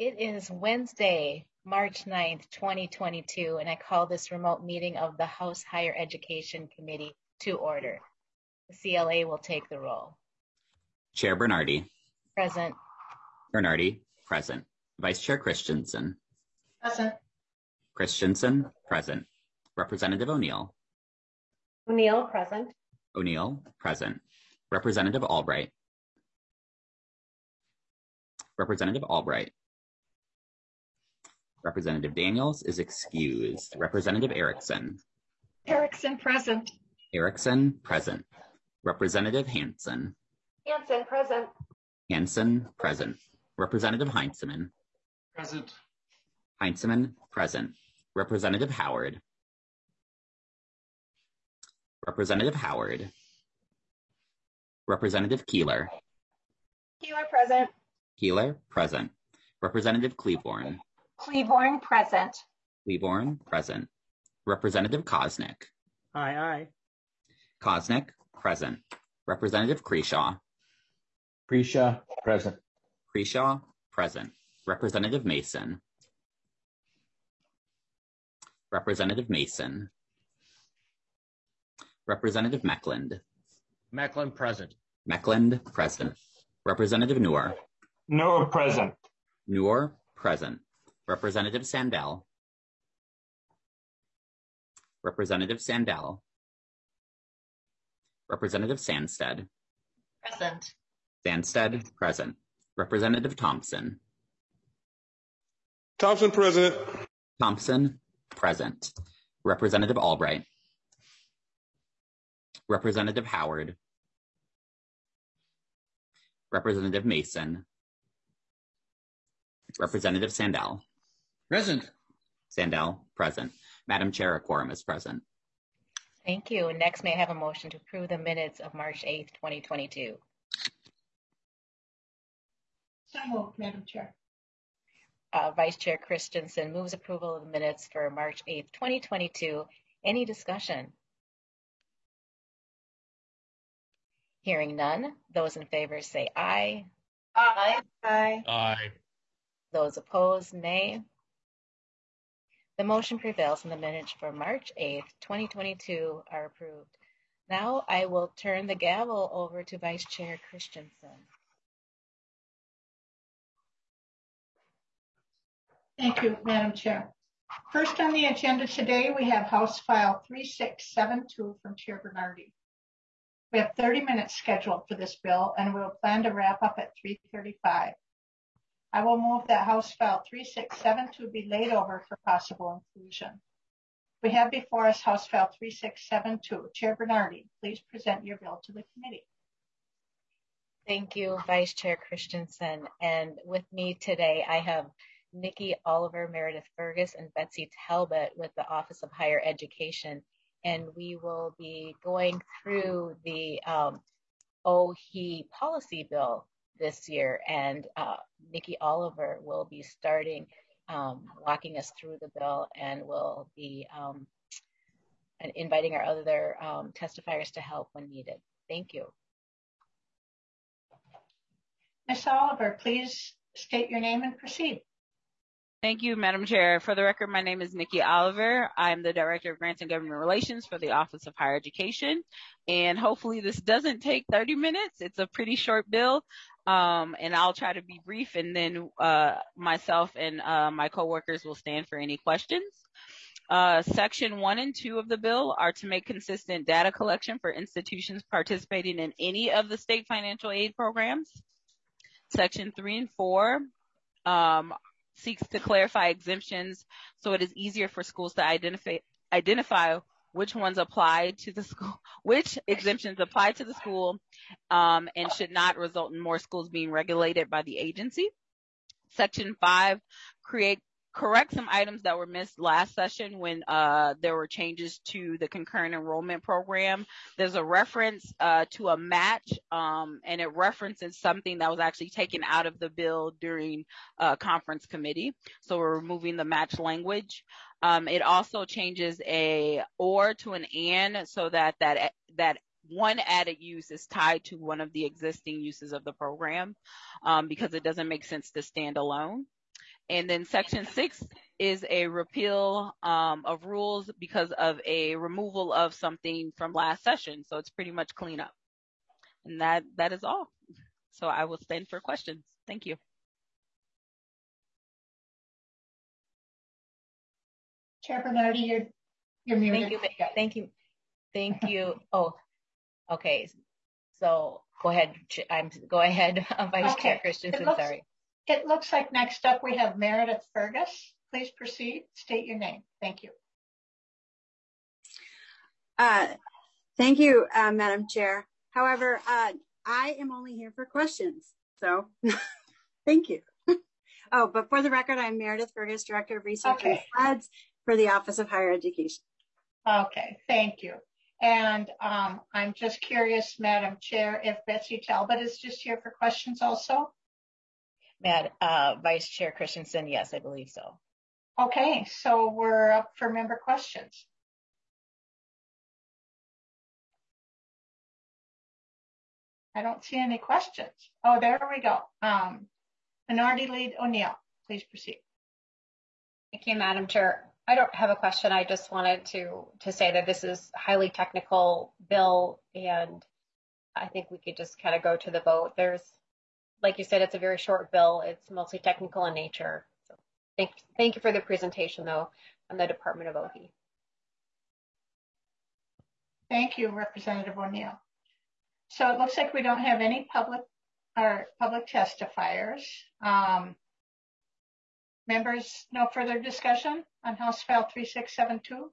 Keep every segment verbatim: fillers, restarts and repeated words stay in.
It is Wednesday, March ninth, twenty twenty-two, and I call this remote meeting of the House Higher Education Committee to order. The C L A will take the roll. Chair Bernardi. Present. Bernardi, present. Vice Chair Christensen. Present. Christensen, present. Representative O'Neill. O'Neill, present. O'Neill, present. Representative Albright. Representative Albright. Representative Daniels is excused. Representative Erickson. Erickson, present. Erickson, present. Representative Hansen. Hansen, present. Hansen, present. Representative Heinzeman. Present. Heinzeman, present. Representative Howard. Representative Howard. Representative Keeler. Keeler, present. Keeler, present. Representative Cleaborn. Cleaborn, present. Cleaborn, present. Representative Kosnick. Aye, aye. Kosnick, present. Representative Creshaw. Creshaw, present. Creshaw, present. Representative Mason. Representative Mason. Representative Meckland. Meckland, present. Meckland, present. Representative Noor. Noor, present. Noor, present. Representative Sandell. Representative Sandell. Representative Sandsted. Present. Sandsted, present. Representative Thompson. Thompson, present. Thompson, present. Representative Albright. Representative Howard. Representative Mason. Representative Sandell. Present. Sandell, present. Madam Chair, a quorum is present. Thank you. And next, may I have a motion to approve the minutes of March eighth, twenty twenty-two? So moved, Madam Chair. Uh, Vice Chair Christensen moves approval of the minutes for March eighth, twenty twenty-two. Any discussion? Hearing none. Those in favor say aye. Aye. Aye. Aye. Those opposed, nay. The motion prevails and the minutes for March eighth, twenty twenty-two are approved. Now I will turn the gavel over to Vice Chair Christensen. Thank you, Madam Chair. First on the agenda today, we have House File three six seven two from Chair Bernardi. We have thirty minutes scheduled for this bill, and we will plan to wrap up at three thirty-five. I will move that House File three six seven two be laid over for possible inclusion. We have before us House File three six seven two. Chair Bernardi, please present your bill to the committee. Thank you, Vice Chair Christensen. And with me today, I have Nikki Oliver, Meredith Fergus, and Betsy Talbot with the Office of Higher Education. And we will be going through the um, O H E policy bill this year. And uh, Nikki Oliver will be starting um, walking us through the bill, and will be um, and inviting our other um, testifiers to help when needed. Thank you. Miz Oliver, please state your name and proceed. Thank you, Madam Chair. For the record, my name is Nikki Oliver. I'm the Director of Grants and Government Relations for the Office of Higher Education. And hopefully this doesn't take thirty minutes. It's a pretty short bill. Um, and I'll try to be brief, and then uh, myself and uh, my coworkers will stand for any questions. Uh, section one and two of the bill are to make consistent data collection for institutions participating in any of the state financial aid programs. Section three and four um, seeks to clarify exemptions so it is easier for schools to identify identify which ones apply to the school, which exemptions apply to the school, um, and should not result in more schools being regulated by the agency. Section five create correct some items that were missed last session when uh, there were changes to the concurrent enrollment program. There's a reference uh, to a match, um, and it references something that was actually taken out of the bill during uh, conference committee. So we're removing the match language. Um, it also changes a or to an and, so that that that one added use is tied to one of the existing uses of the program, um, because it doesn't make sense to stand alone. And then section six is a repeal um, of rules because of a removal of something from last session. So it's pretty much cleanup. And that that is all. So I will stand for questions. Thank you. Chair Bernardi, you're, you're muted. Thank you. Thank you. Thank you. Oh, okay. So go ahead. I'm go ahead, Vice Okay. Chair Christensen. It looks, sorry. It looks like next up we have Meredith Fergus. Please proceed. State your name. Thank you. Uh, thank you, uh, Madam Chair. However, uh, I am only here for questions. So thank you. Oh, but for the record, I'm Meredith Fergus, Director of Research okay. and Sleds for the Office of Higher Education. Okay, thank you. And um, I'm just curious, Madam Chair, if Betsy Talbot is just here for questions also? Mad, uh, Vice Chair Christensen, yes, I believe so. Okay, so we're up for member questions. I don't see any questions. Oh, there we go. Um, Minority Lead O'Neill, please proceed. Thank you, Madam Chair. I don't have a question. I just wanted to, to say that this is a highly technical bill, and I think we could just kind of go to the vote. There's, like you said, it's a very short bill. It's mostly technical in nature. So thank, thank you for the presentation, though, on the Department of O H I. Thank you, Representative O'Neill. So it looks like we don't have any public or public testifiers. Um, members, no further discussion on House File three six seven two?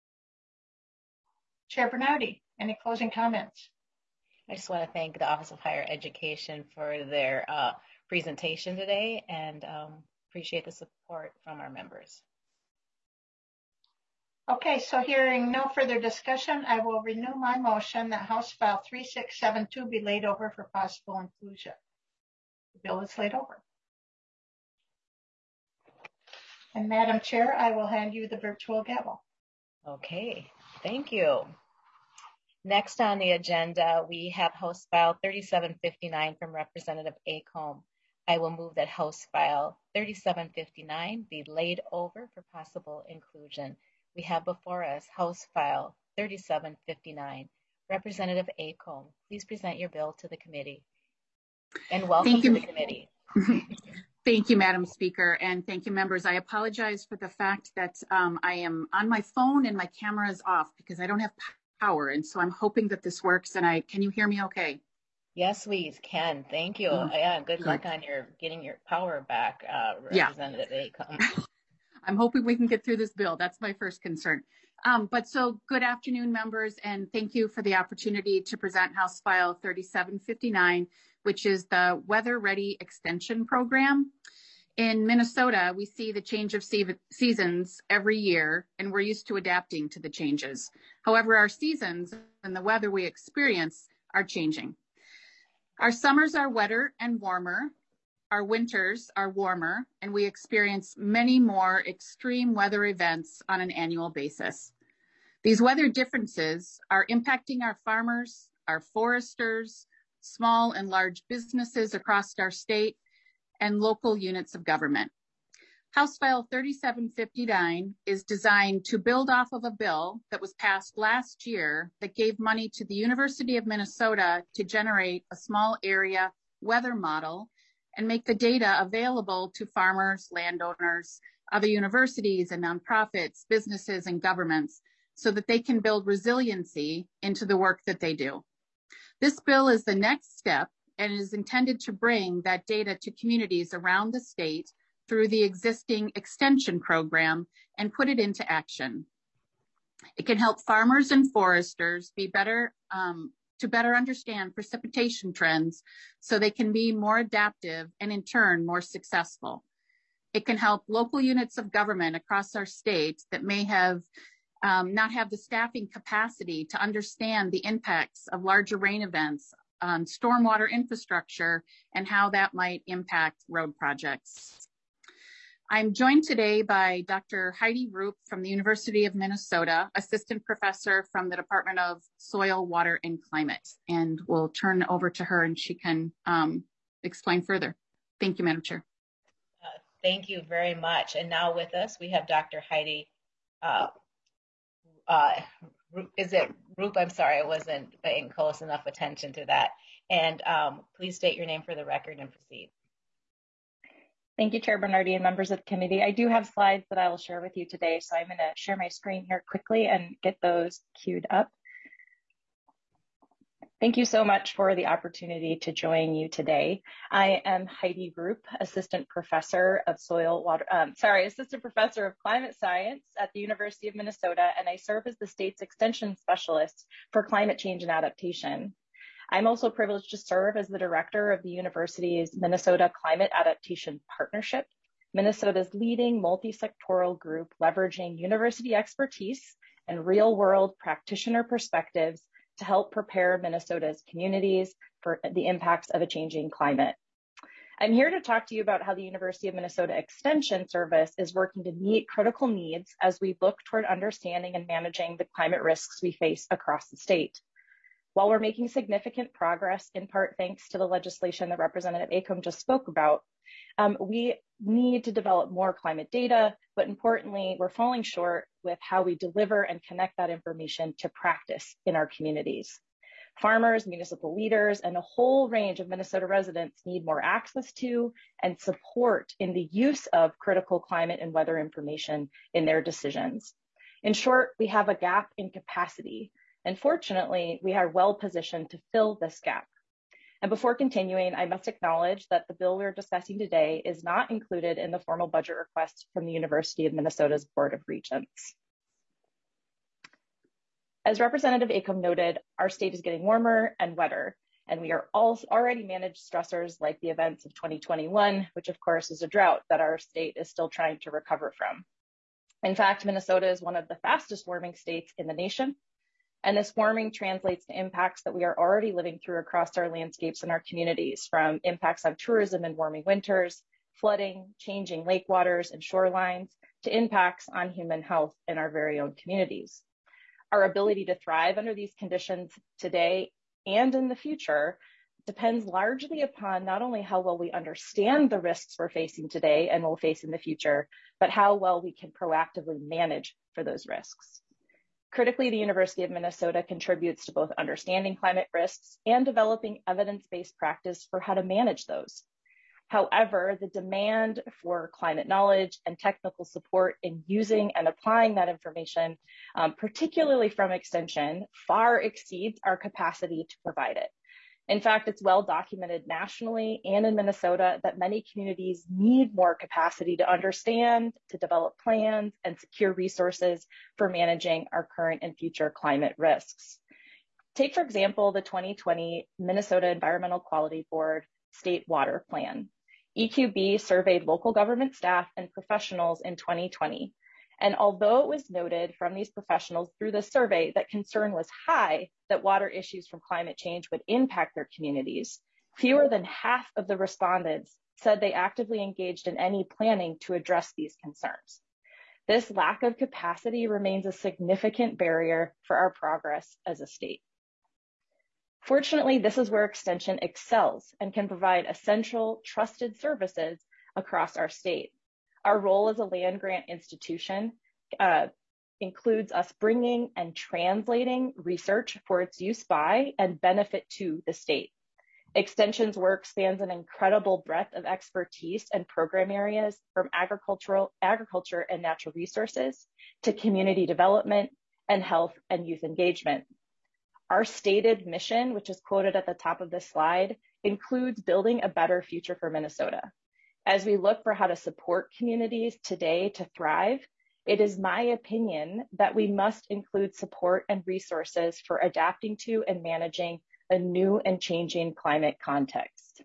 Chair Bernardi, any closing comments? I just want to thank the Office of Higher Education for their uh, presentation today and um, appreciate the support from our members. Okay, so hearing no further discussion, I will renew my motion that House File three six seven two be laid over for possible inclusion. The bill is laid over. And Madam Chair, I will hand you the virtual gavel. Okay, thank you. Next on the agenda, we have House File thirty-seven fifty-nine from Representative Acomb. I will move that House File thirty-seven fifty-nine be laid over for possible inclusion. We have before us House File thirty-seven fifty-nine. Representative Acomb, please present your bill to the committee. And welcome Thank you. to the committee. Thank you, Madam Speaker, and thank you, members. I apologize for the fact that um, I am on my phone and my camera is off because I don't have power, and so I'm hoping that this works. And I can you hear me okay? Yes, we can. Thank you. Oh, yeah, good, good luck on your getting your power back, uh, Representative yeah. Acomb. I'm hoping we can get through this bill. That's my first concern. Um, but so good afternoon, members, and thank you for the opportunity to present House File thirty-seven fifty-nine, which is the Weather Ready Extension Program. In Minnesota, we see the change of se- seasons every year, and we're used to adapting to the changes. However, our seasons and the weather we experience are changing. Our summers are wetter and warmer. Our winters are warmer, and we experience many more extreme weather events on an annual basis. These weather differences are impacting our farmers, our foresters, small and large businesses across our state, and local units of government. House File thirty-seven fifty-nine is designed to build off of a bill that was passed last year that gave money to the University of Minnesota to generate a small area weather model and make the data available to farmers, landowners, other universities and nonprofits, businesses and governments so that they can build resiliency into the work that they do. This bill is the next step and is intended to bring that data to communities around the state through the existing extension program and put it into action. It can help farmers and foresters be better, um, to better understand precipitation trends so they can be more adaptive and in turn more successful. It can help local units of government across our state that may have um, not have the staffing capacity to understand the impacts of larger rain events on stormwater infrastructure and how that might impact road projects. I'm joined today by Doctor Heidi Roop from the University of Minnesota, Assistant Professor from the Department of Soil, Water, and Climate. And we'll turn over to her and she can um, explain further. Thank you, Madam Chair. Uh, Thank you very much. And now with us, we have Doctor Heidi, uh, uh, is it Roop? I'm sorry, I wasn't paying close enough attention to that. And um, please state your name for the record and proceed. Thank you, Chair Bernardi and members of the committee. I do have slides that I will share with you today, so I'm going to share my screen here quickly and get those queued up. Thank you so much for the opportunity to join you today. I am Heidi Roop, Assistant Professor of Soil Water, um, sorry, Assistant Professor of Climate Science at the University of Minnesota, and I serve as the state's Extension Specialist for Climate Change and Adaptation. I'm also privileged to serve as the Director of the university's Minnesota Climate Adaptation Partnership, Minnesota's leading multi-sectoral group leveraging university expertise and real-world practitioner perspectives to help prepare Minnesota's communities for the impacts of a changing climate. I'm here to talk to you about how the University of Minnesota Extension Service is working to meet critical needs as we look toward understanding and managing the climate risks we face across the state. While we're making significant progress, in part thanks to the legislation that Representative Acomb just spoke about, um, we need to develop more climate data, but importantly, we're falling short with how we deliver and connect that information to practice in our communities. Farmers, municipal leaders, and a whole range of Minnesota residents need more access to and support in the use of critical climate and weather information in their decisions. In short, we have a gap in capacity. And fortunately, we are well positioned to fill this gap. And before continuing, I must acknowledge that the bill we're discussing today is not included in the formal budget request from the University of Minnesota's Board of Regents. As Representative Acomb noted, our state is getting warmer and wetter, and we are all already managed stressors like the events of twenty twenty-one, which of course is a drought that our state is still trying to recover from. In fact, Minnesota is one of the fastest warming states in the nation. And this warming translates to impacts that we are already living through across our landscapes and our communities, from impacts on tourism and warming winters, flooding, changing lake waters and shorelines, to impacts on human health in our very own communities. Our ability to thrive under these conditions today and in the future depends largely upon not only how well we understand the risks we're facing today and will face in the future, but how well we can proactively manage for those risks. Critically, the University of Minnesota contributes to both understanding climate risks and developing evidence-based practice for how to manage those. However, the demand for climate knowledge and technical support in using and applying that information, um, particularly from Extension, far exceeds our capacity to provide it. In fact, it's well documented nationally and in Minnesota that many communities need more capacity to understand, to develop plans, and secure resources for managing our current and future climate risks. Take, for example, the twenty twenty Minnesota Environmental Quality Board State Water Plan. E Q B surveyed local government staff and professionals in twenty twenty. And although it was noted from these professionals through the survey that concern was high that water issues from climate change would impact their communities, fewer than half of the respondents said they actively engaged in any planning to address these concerns. This lack of capacity remains a significant barrier for our progress as a state. Fortunately, this is where Extension excels and can provide essential, trusted services across our state. Our role as a land grant institution uh, includes us bringing and translating research for its use by and benefit to the state. Extension's work spans an incredible breadth of expertise and program areas, from agricultural, agriculture and natural resources to community development and health and youth engagement. Our stated mission, which is quoted at the top of this slide, includes building a better future for Minnesota. As we look for how to support communities today to thrive, it is my opinion that we must include support and resources for adapting to and managing a new and changing climate context.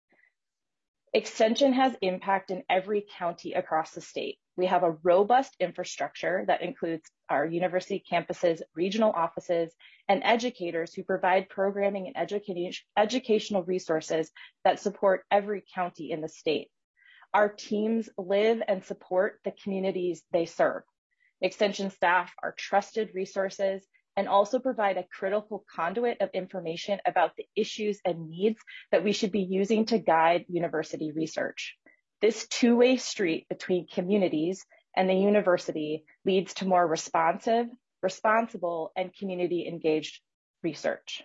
Extension has impact in every county across the state. We have a robust infrastructure that includes our university campuses, regional offices, and educators who provide programming and education, educational resources that support every county in the state. Our teams live and support the communities they serve. Extension staff are trusted resources and also provide a critical conduit of information about the issues and needs that we should be using to guide university research. This two-way street between communities and the university leads to more responsive, responsible, and community-engaged research.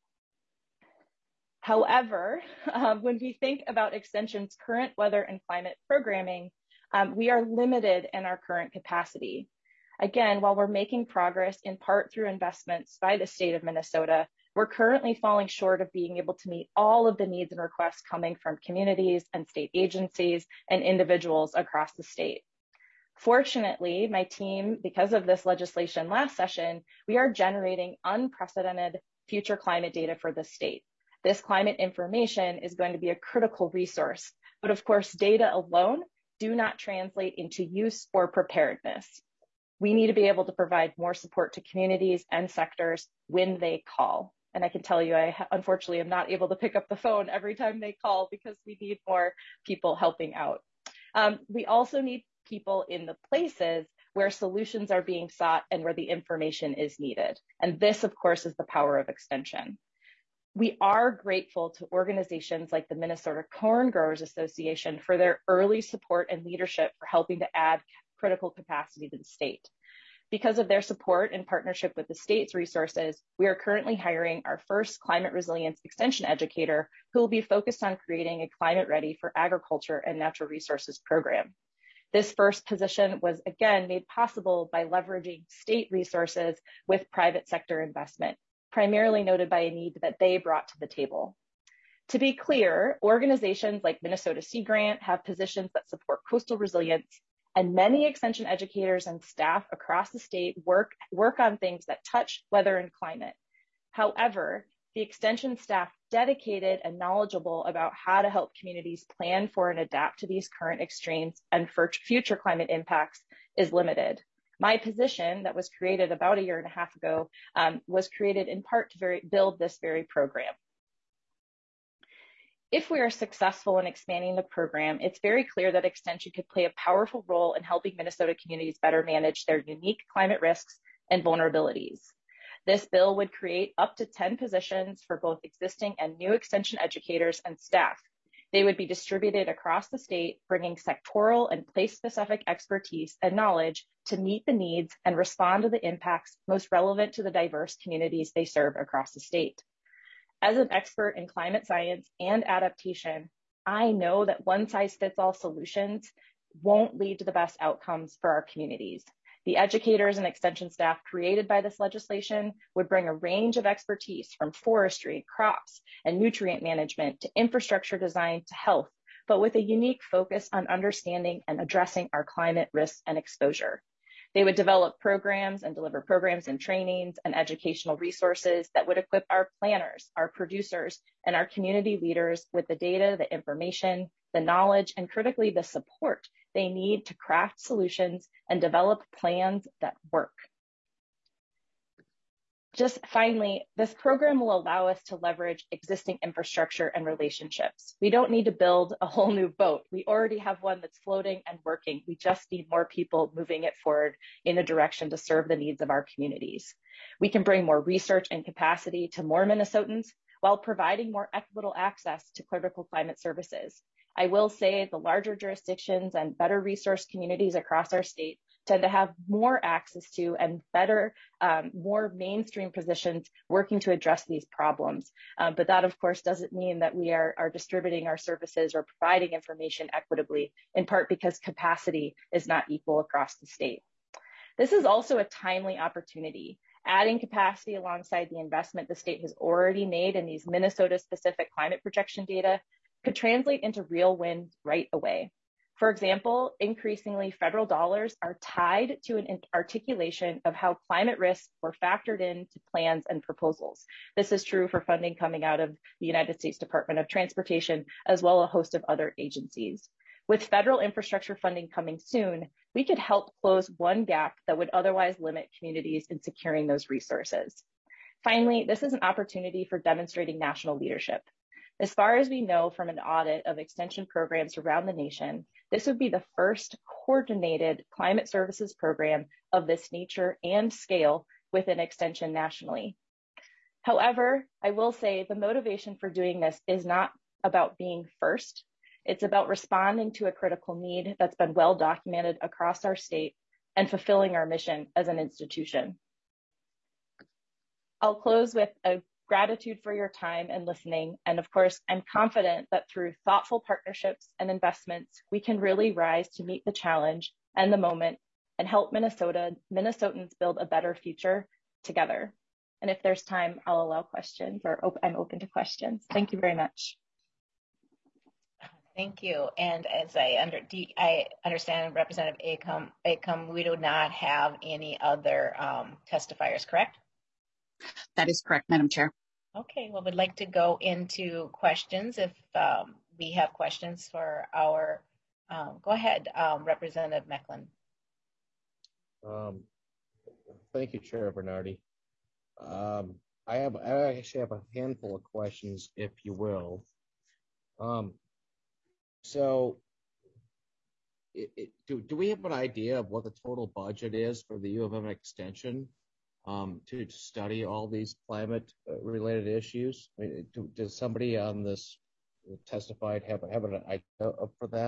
However, um, when we think about Extension's current weather and climate programming, um, we are limited in our current capacity. Again, while we're making progress in part through investments by the state of Minnesota, we're currently falling short of being able to meet all of the needs and requests coming from communities and state agencies and individuals across the state. Fortunately, my team, because of this legislation last session, we are generating unprecedented future climate data for the state. This climate information is going to be a critical resource, but of course, data alone do not translate into use or preparedness. We need to be able to provide more support to communities and sectors when they call. And I can tell you, I unfortunately am not able to pick up the phone every time they call because we need more people helping out. Um, we also need people in the places where solutions are being sought and where the information is needed. And this, of course, is the power of Extension. We are grateful to organizations like the Minnesota Corn Growers Association for their early support and leadership for helping to add critical capacity to the state. Because of their support and partnership with the state's resources, we are currently hiring our first climate resilience extension educator who will be focused on creating a climate ready for agriculture and natural resources program. This first position was again made possible by leveraging state resources with private sector investment, primarily noted by a need that they brought to the table. To be clear, organizations like Minnesota Sea Grant have positions that support coastal resilience, and many extension educators and staff across the state work, work on things that touch weather and climate. However, the extension staff dedicated and knowledgeable about how to help communities plan for and adapt to these current extremes and for future climate impacts is limited. My position that was created about a year and a half ago um, was created in part to very, build this very program. If we are successful in expanding the program, it's very clear that Extension could play a powerful role in helping Minnesota communities better manage their unique climate risks and vulnerabilities. This bill would create up to ten positions for both existing and new Extension educators and staff. They would be distributed across the state, bringing sectoral and place-specific expertise and knowledge to meet the needs and respond to the impacts most relevant to the diverse communities they serve across the state. As an expert in climate science and adaptation, I know that one-size-fits-all solutions won't lead to the best outcomes for our communities. The educators and extension staff created by this legislation would bring a range of expertise from forestry, crops, and nutrient management to infrastructure design to health, but with a unique focus on understanding and addressing our climate risks and exposure. They would develop programs and deliver programs and trainings and educational resources that would equip our planners, our producers, and our community leaders with the data, the information, the knowledge, and critically the support they need to craft solutions and develop plans that work. Just finally, this program will allow us to leverage existing infrastructure and relationships. We don't need to build a whole new boat. We already have one that's floating and working. We just need more people moving it forward in a direction to serve the needs of our communities. We can bring more research and capacity to more Minnesotans while providing more equitable access to critical climate services. I will say the larger jurisdictions and better resource communities across our state tend to have more access to and better, um, more mainstream positions working to address these problems. Um, but that, of course, doesn't mean that we are, are distributing our services or providing information equitably, in part because capacity is not equal across the state. This is also a timely opportunity. Adding capacity alongside the investment the state has already made in these Minnesota-specific climate projection data could translate into real wins right away. For example, increasingly federal dollars are tied to an articulation of how climate risks were factored into plans and proposals. This is true for funding coming out of the United States Department of Transportation, as well as a host of other agencies. With federal infrastructure funding coming soon, we could help close one gap that would otherwise limit communities in securing those resources. Finally, this is an opportunity for demonstrating national leadership. As far as we know from an audit of extension programs around the nation, this would be the first coordinated climate services program of this nature and scale within extension nationally. However, I will say the motivation for doing this is not about being first. It's about responding to a critical need that's been well documented across our state and fulfilling our mission as an institution. I'll close with a gratitude for your time and listening. And of course, I'm confident that through thoughtful partnerships and investments, we can really rise to meet the challenge and the moment and help Minnesota, Minnesotans build a better future together. And if there's time, I'll allow questions, or op- I'm open to questions. Thank you very much. Thank you. And as I, under, I understand, Representative Acom, Acom, we do not have any other um, testifiers, correct? That is correct, Madam Chair. Okay, well, we'd like to go into questions. If um, we have questions for our, um, go ahead, um, Representative Mecklen. Um, thank you, Chair Bernardi. Um, I have, I actually have a handful of questions, if you will. Um, so, it, it, do do we have an idea of what the total budget is for the U of M extension um, to, to study all these climate-related issues? I mean, do, does somebody on this testified have have an idea for that?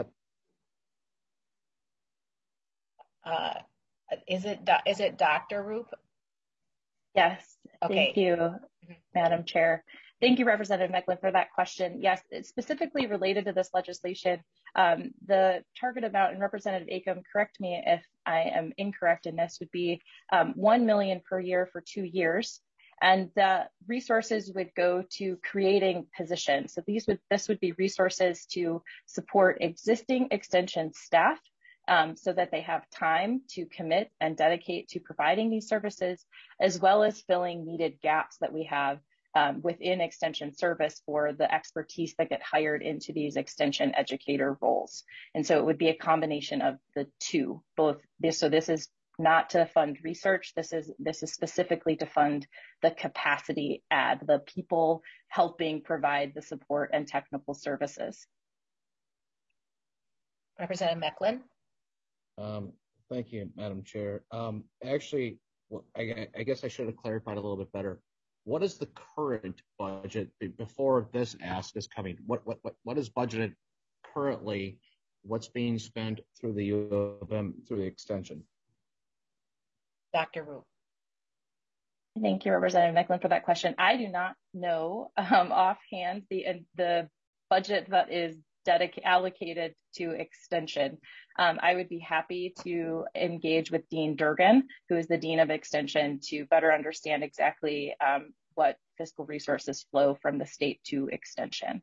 Uh, is it is it Doctor Roop? Yes, okay. Thank you, mm-hmm. Madam Chair. Thank you, Representative Mecklen, for that question. Yes, it's specifically related to this legislation. Um, the target amount, and Representative Acom, correct me if I am incorrect in this, would be um, one million dollars per year for two years. And the resources would go to creating positions. So these would this would be resources to support existing extension staff, Um, so that they have time to commit and dedicate to providing these services, as well as filling needed gaps that we have um, within extension service for the expertise that get hired into these extension educator roles. And so it would be a combination of the two, both this. So this is not to fund research. This is this is specifically to fund the capacity add, the people helping provide the support and technical services. Representative Mecklen. Um, thank you, Madam Chair. Um, actually, well, I, I guess I should have clarified a little bit better. What is the current budget before this ask is coming? What what what what is budgeted currently? What's being spent through the U of M through the extension? Doctor Roop. Thank you, Representative Mecklen, for that question. I do not know um, offhand the uh, the budget that is dedicated allocated to extension. Um, I would be happy to engage with Dean Durgan, who is the Dean of Extension, to better understand exactly um, what fiscal resources flow from the state to extension.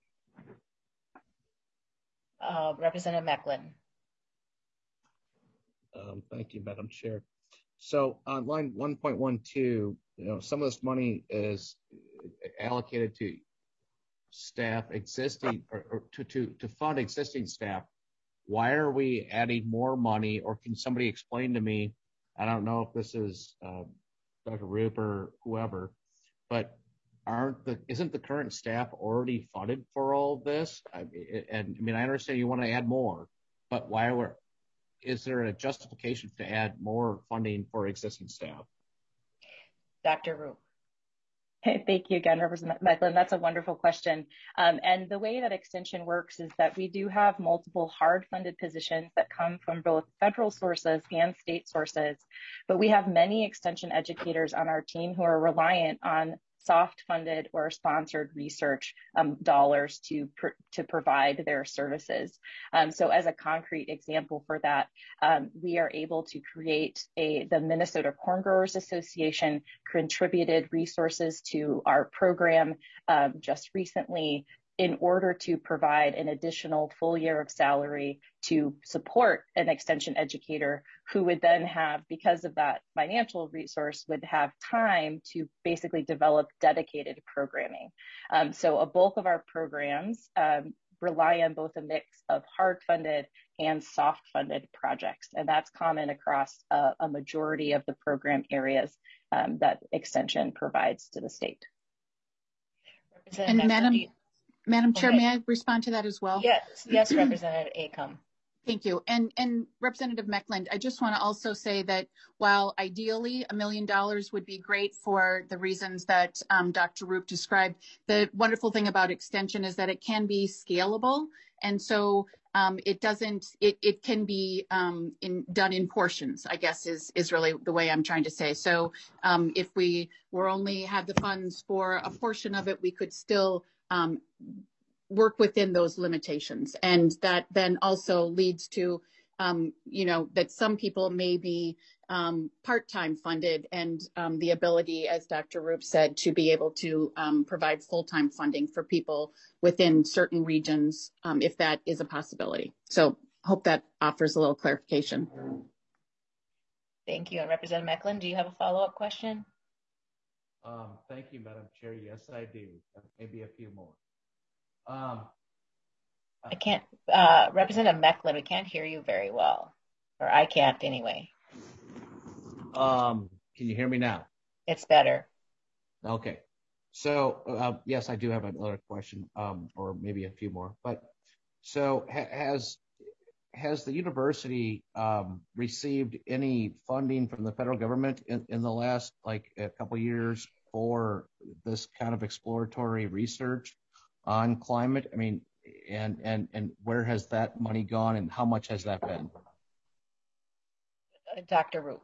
Uh, Representative Mecklen. Um, thank you, Madam Chair. So on line one point one two, you know, some of this money is allocated to staff existing or, or to, to, to fund existing staff. Why are we adding more money, or can somebody explain to me? I don't know if this is uh, Doctor Roop or whoever, but aren't the isn't the current staff already funded for all of this? I, and I mean, I understand you want to add more, but why were is there a justification to add more funding for existing staff? Doctor Roop. Thank you again, Representative Mecklen. That's a wonderful question. Um, and the way that extension works is that we do have multiple hard-funded positions that come from both federal sources and state sources, but we have many extension educators on our team who are reliant on soft-funded or sponsored research um, dollars to pr to provide their services. Um, so as a concrete example for that, um, we are able to create a, the Minnesota Corn Growers Association contributed resources to our program um, just recently in order to provide an additional full year of salary to support an extension educator who would then have, because of that financial resource, would have time to basically develop dedicated programming. Um, so a bulk of our programs um, rely on both a mix of hard-funded and soft-funded projects, and that's common across a, a majority of the program areas um, that extension provides to the state. And Madam, Madam Chair, may I respond to that as well? Yes, yes, Representative Acom. Thank you. And, and Representative Meckland, I just want to also say that while ideally a million dollars would be great for the reasons that um, Doctor Roop described, the wonderful thing about extension is that it can be scalable. And so um, it doesn't, it, it can be um, in, done in portions, I guess is, is really the way I'm trying to say. So um, if we were only had the funds for a portion of it, we could still um, work within those limitations. And that then also leads to, um, you know, that some people may be um, part-time funded and um, the ability, as Doctor Roop said, to be able to um, provide full-time funding for people within certain regions, um, if that is a possibility. So hope that offers a little clarification. Thank you. And Representative Meckland, do you have a follow-up question? Um, thank you, Madam Chair. Yes, I do. Maybe a few more. Um, I can't, uh, Representative Meckland, we can't hear you very well, or I can't anyway. Um, can you hear me now? It's better. Okay. So, uh, yes, I do have another question, um, or maybe a few more. But so ha has has the university um, received any funding from the federal government in, in the last like a couple of years for this kind of exploratory research on climate? I mean, and and and where has that money gone, and how much has that been? Uh, Doctor Roop.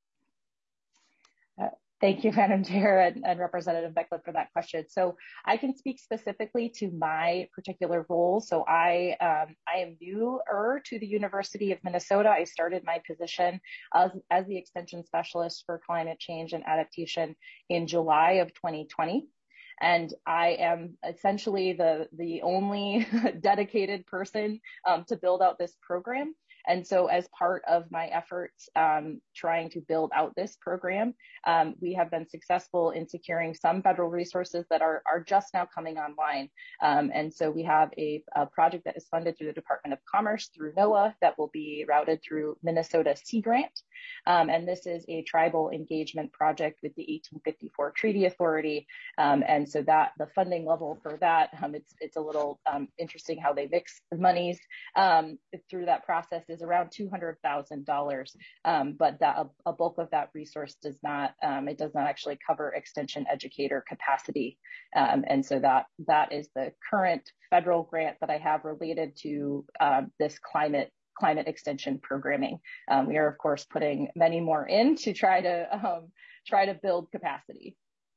Uh, thank you, Madam Chair, and, and Representative Meckland for that question. So I can speak specifically to my particular role. So I um, I am newer to the University of Minnesota. I started my position as, as the Extension Specialist for Climate Change and Adaptation in July of twenty twenty. And I am essentially the, the only dedicated person um, to build out this program. And so as part of my efforts um, trying to build out this program, um, we have been successful in securing some federal resources that are, are just now coming online. Um, and so we have a, a project that is funded through the Department of Commerce through NOAA that will be routed through Minnesota Sea Grant. Um, and this is a tribal engagement project with the eighteen fifty-four Treaty Authority. Um, and so that the funding level for that, um, it's, it's a little um, interesting how they mix the monies um, through that process is around two hundred thousand dollars. Um, but that a, a bulk of that resource does not, um, it does not actually cover extension educator capacity. Um, and so that that is the current federal grant that I have related to um, this climate climate extension programming. Um, we are, of course, putting many more in to try to um, try to build capacity.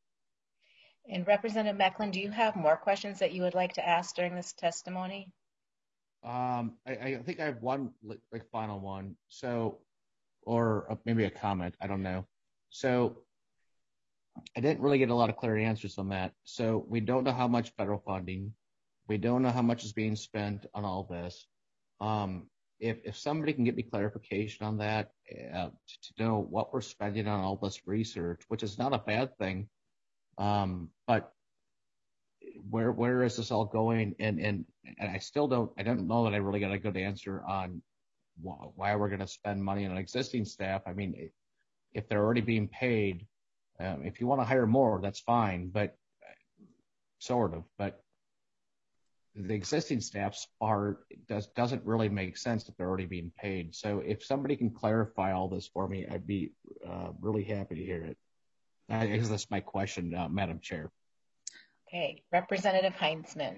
And Representative Meckland, do you have more questions that you would like to ask during this testimony? Um, I, I think I have one like final one. So, or maybe a comment. I don't know. So, I didn't really get a lot of clear answers on that. So, we don't know how much federal funding. We don't know how much is being spent on all this. Um, if if somebody can get me clarification on that, uh, to, to know what we're spending on all this research, which is not a bad thing, um, but where where is this all going? And and and I still don't I don't know that I really got a good answer on wh why we're going to spend money on existing staff. I mean, if they're already being paid, um, if you want to hire more, that's fine, but sort of. But the existing staff's part does doesn't really make sense if they're already being paid. So if somebody can clarify all this for me, I'd be uh, really happy to hear it. I guess that's my question, uh, Madam Chair. Okay, Representative Heinzman.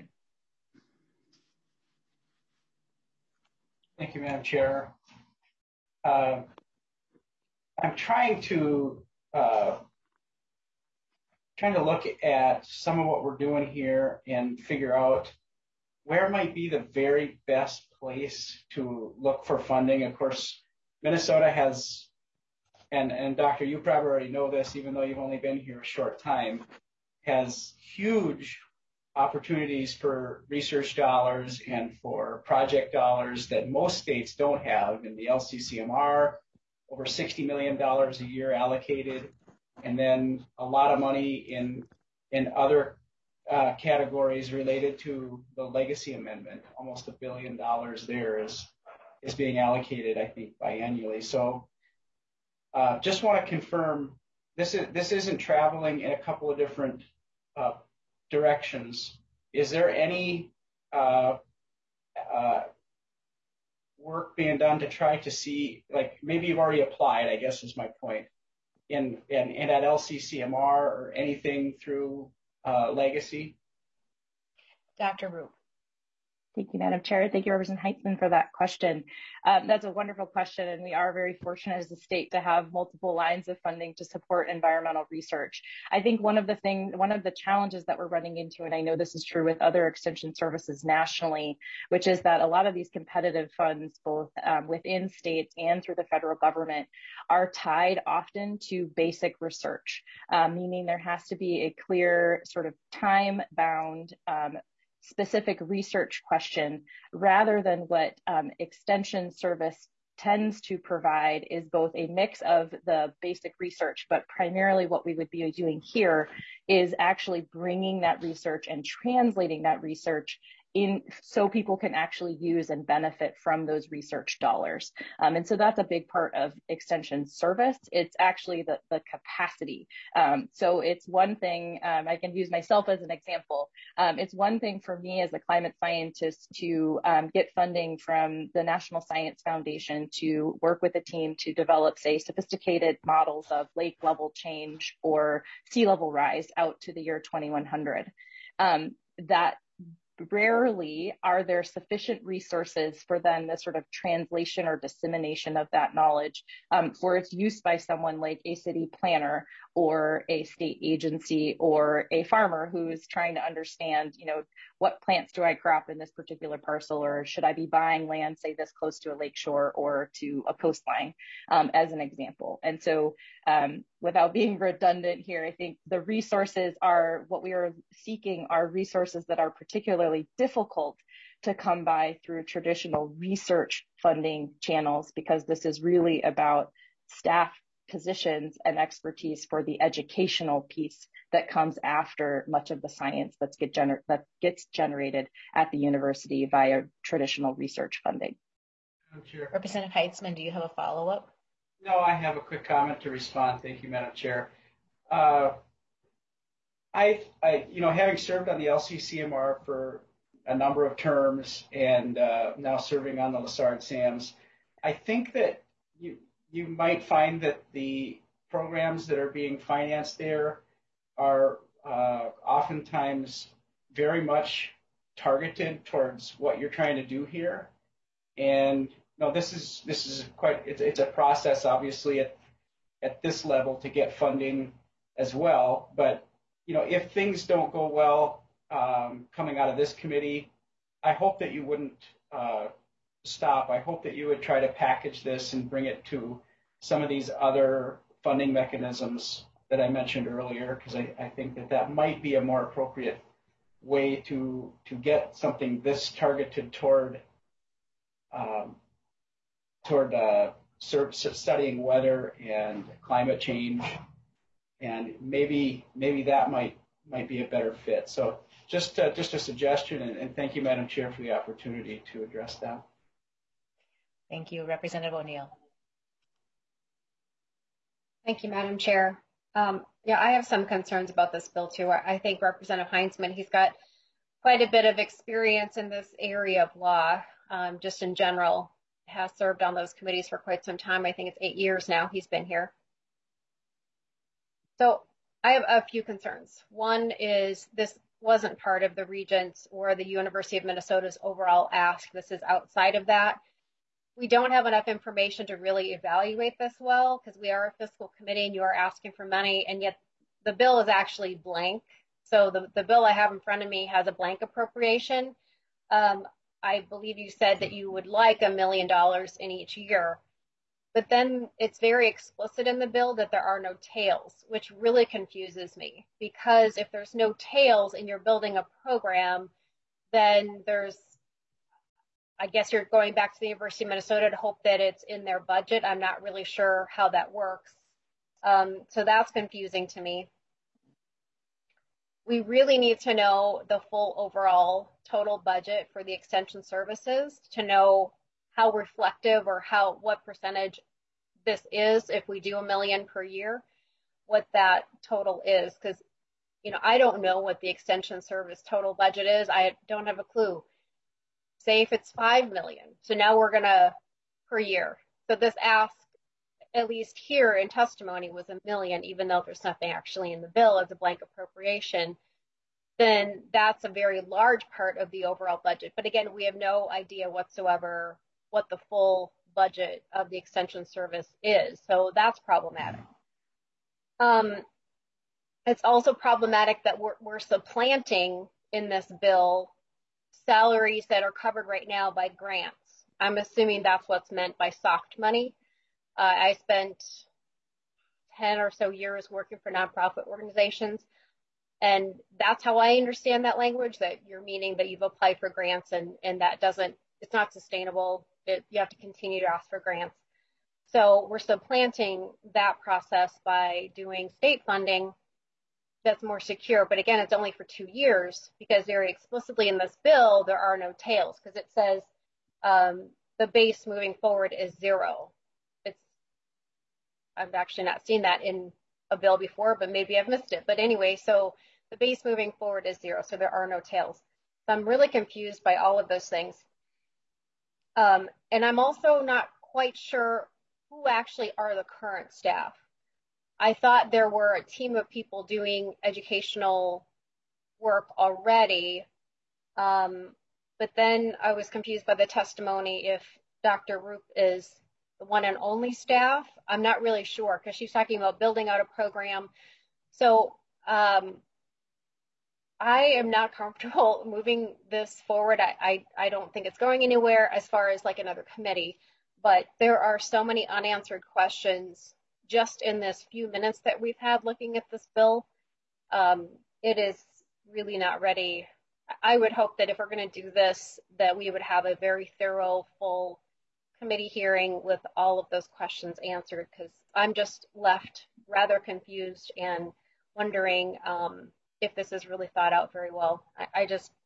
Thank you, Madam Chair. Uh, I'm trying to uh, trying to look at some of what we're doing here and figure out where might be the very best place to look for funding. Of course, Minnesota has, and, and Doctor, you probably already know this, even though you've only been here a short time, has huge opportunities for research dollars and for project dollars that most states don't have. In the L C C M R, over sixty million dollars a year allocated, and then a lot of money in, in other uh, categories related to the legacy amendment. Almost a billion dollars there is, is being allocated, I think, biannually. So uh, just want to confirm, this, is, this isn't traveling in a couple of different uh, directions. Is there any uh, uh, work being done to try to see, like maybe you've already applied, I guess is my point, in, in, in at L C C M R or anything through uh, Legacy? Doctor Roop. Thank you, Madam Chair. Thank you, Representative Heitzman, for that question. Um, that's a wonderful question, and we are very fortunate as a state to have multiple lines of funding to support environmental research. I think one of the thing, one of the challenges that we're running into, and I know this is true with other extension services nationally, which is that a lot of these competitive funds, both um, within states and through the federal government, are tied often to basic research, um, meaning there has to be a clear sort of time-bound um, specific research question, rather than what um, extension service tends to provide is both a mix of the basic research, but primarily what we would be doing here is actually bringing that research and translating that research in so people can actually use and benefit from those research dollars. Um, and so that's a big part of extension service. It's actually the, the capacity. Um, so it's one thing, um, I can use myself as an example. Um, it's one thing for me as a climate scientist to um, get funding from the National Science Foundation to work with a team to develop, say, sophisticated models of lake level change or sea level rise out to the year twenty-one hundred. Um, that Rarely are there sufficient resources for then the sort of translation or dissemination of that knowledge um, for its use by someone like a city planner or a state agency or a farmer who's trying to understand, you know, what plants do I crop in this particular parcel, or should I be buying land, say, this close to a lakeshore or to a coastline, um, as an example. And so um, without being redundant here, I think the resources are what we are seeking are resources that are particularly difficult to come by through traditional research funding channels, because this is really about staff positions and expertise for the educational piece that comes after much of the science that's get gener- that gets generated at the university via traditional research funding. Chair. Representative Heitzman, do you have a follow-up? No, I have a quick comment to respond. Thank you, Madam Chair. Uh, I, I, you know, having served on the L C C M R for a number of terms and uh, now serving on the Lessard SAMS, I think that you you might find that the programs that are being financed there are uh, oftentimes very much targeted towards what you're trying to do here. And no, this is this is quite it's, it's a process, obviously, at at this level to get funding as well. But you know, if things don't go well um, coming out of this committee, I hope that you wouldn't uh, stop. I hope that you would try to package this and bring it to some of these other funding mechanisms that I mentioned earlier, because I, I think that that might be a more appropriate way to to get something this targeted toward um, toward uh, studying weather and climate change, and maybe maybe that might might be a better fit. So just uh, just a suggestion, and, and thank you, Madam Chair, for the opportunity to address that. Thank you, Representative O'Neill. Thank you, Madam Chair. Um, yeah, I have some concerns about this bill too. I think Representative Heitzman, he's got quite a bit of experience in this area of law, um, just in general, has served on those committees for quite some time. I think it's eight years now he's been here. So I have a few concerns. One is this wasn't part of the Regents or the University of Minnesota's overall ask. This is outside of that. We don't have enough information to really evaluate this well, because we are a fiscal committee and you are asking for money, and yet the bill is actually blank. So the, the bill I have in front of me has a blank appropriation. Um, I believe you said that you would like a million dollars in each year, but then it's very explicit in the bill that there are no tails, which really confuses me, because if there's no tails and you're building a program, then there's I guess you're going back to the University of Minnesota to hope that it's in their budget. I'm not really sure how that works. Um, so that's confusing to me. We really need to know the full overall total budget for the extension services to know how reflective or how what percentage this is if we do a million per year, what that total is. Because, you know, I don't know what the extension service total budget is. I don't have a clue. Say if it's five million. So now we're going to per year. So this ask, at least here in testimony, was a million, even though there's nothing actually in the bill as a blank appropriation. Then that's a very large part of the overall budget. But again, we have no idea whatsoever what the full budget of the Extension Service is. So that's problematic. Um, it's also problematic that we're, we're supplanting in this bill salaries that are covered right now by grants. I'm assuming that's what's meant by soft money. Uh, I spent ten or so years working for nonprofit organizations, and that's how I understand that language, that you're meaning that you've applied for grants and, and that doesn't, it's not sustainable. It, you have to continue to ask for grants. So we're supplanting that process by doing state funding that's more secure. But again, it's only for two years because very explicitly in this bill, there are no tails because it says um, the base moving forward is zero. It's, I've actually not seen that in a bill before, but maybe I've missed it. But anyway, so the base moving forward is zero, so there are no tails. So I'm really confused by all of those things. Um, and I'm also not quite sure who actually are the current staff. I thought there were a team of people doing educational work already, um, but then I was confused by the testimony if Doctor Roop is the one and only staff. I'm not really sure because she's talking about building out a program. So um, I am not comfortable moving this forward. I, I, I don't think it's going anywhere as far as like another committee, but there are so many unanswered questions just in this few minutes that we've had looking at this bill. Um, it is really not ready. I would hope that if we're going to do this, that we would have a very thorough, full committee hearing with all of those questions answered, because I'm just left rather confused and wondering um, if this is really thought out very well. I, I just,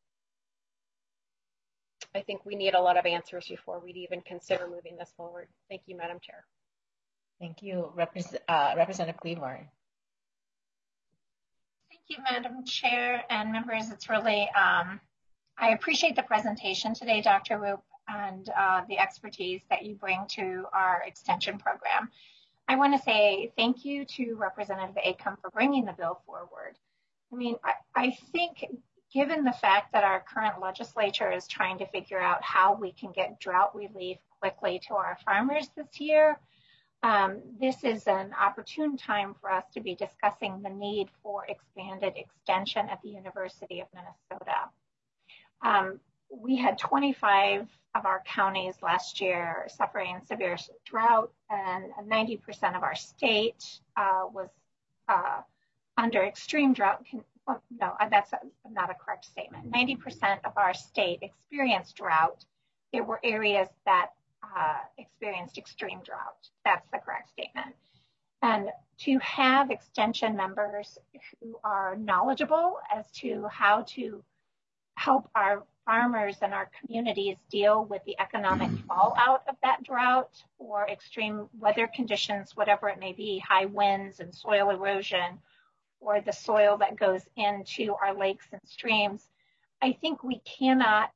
I think we need a lot of answers before we'd even consider moving this forward. Thank you, Madam Chair. Thank you, Repres uh, Representative Cleaver. Thank you, Madam Chair and members. It's really, um, I appreciate the presentation today, Doctor Roop, and uh, the expertise that you bring to our extension program. I want to say thank you to Representative Acomb for bringing the bill forward. I mean, I, I think given the fact that our current legislature is trying to figure out how we can get drought relief quickly to our farmers this year, Um, this is an opportune time for us to be discussing the need for expanded extension at the University of Minnesota. Um, we had twenty-five of our counties last year suffering severe drought, and ninety percent of our state uh, was uh, under extreme drought. Well, no, that's not a correct statement. ninety percent of our state experienced drought. There were areas that Uh, experienced extreme drought. That's the correct statement. And to have extension members who are knowledgeable as to how to help our farmers and our communities deal with the economic fallout of that drought or extreme weather conditions, whatever it may be, high winds and soil erosion, or the soil that goes into our lakes and streams, I think we cannot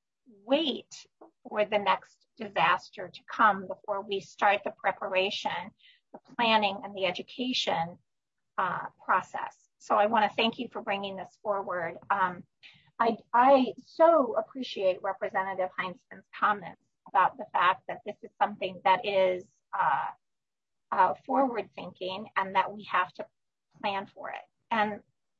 wait for the next disaster to come before we start the preparation, the planning, and the education uh, process. So I want to thank you for bringing this forward. Um, I, I so appreciate Representative Heinzman's comments about the fact that this is something that is uh, uh, forward-thinking and that we have to plan for it. And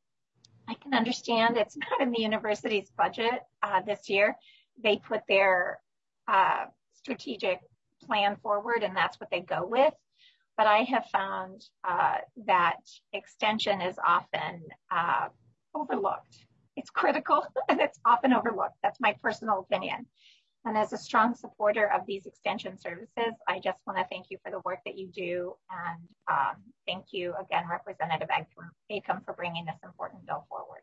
I can understand it's not in the university's budget uh, this year. They put their uh, strategic plan forward, and that's what they go with. But I have found uh, that extension is often uh, overlooked. It's critical, and it's often overlooked. That's my personal opinion. And as a strong supporter of these extension services, I just want to thank you for the work that you do. And um, thank you again, Representative Acomb, for bringing this important bill forward.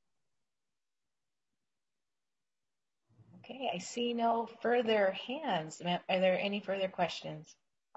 Okay, I see no further hands. Are there any further questions?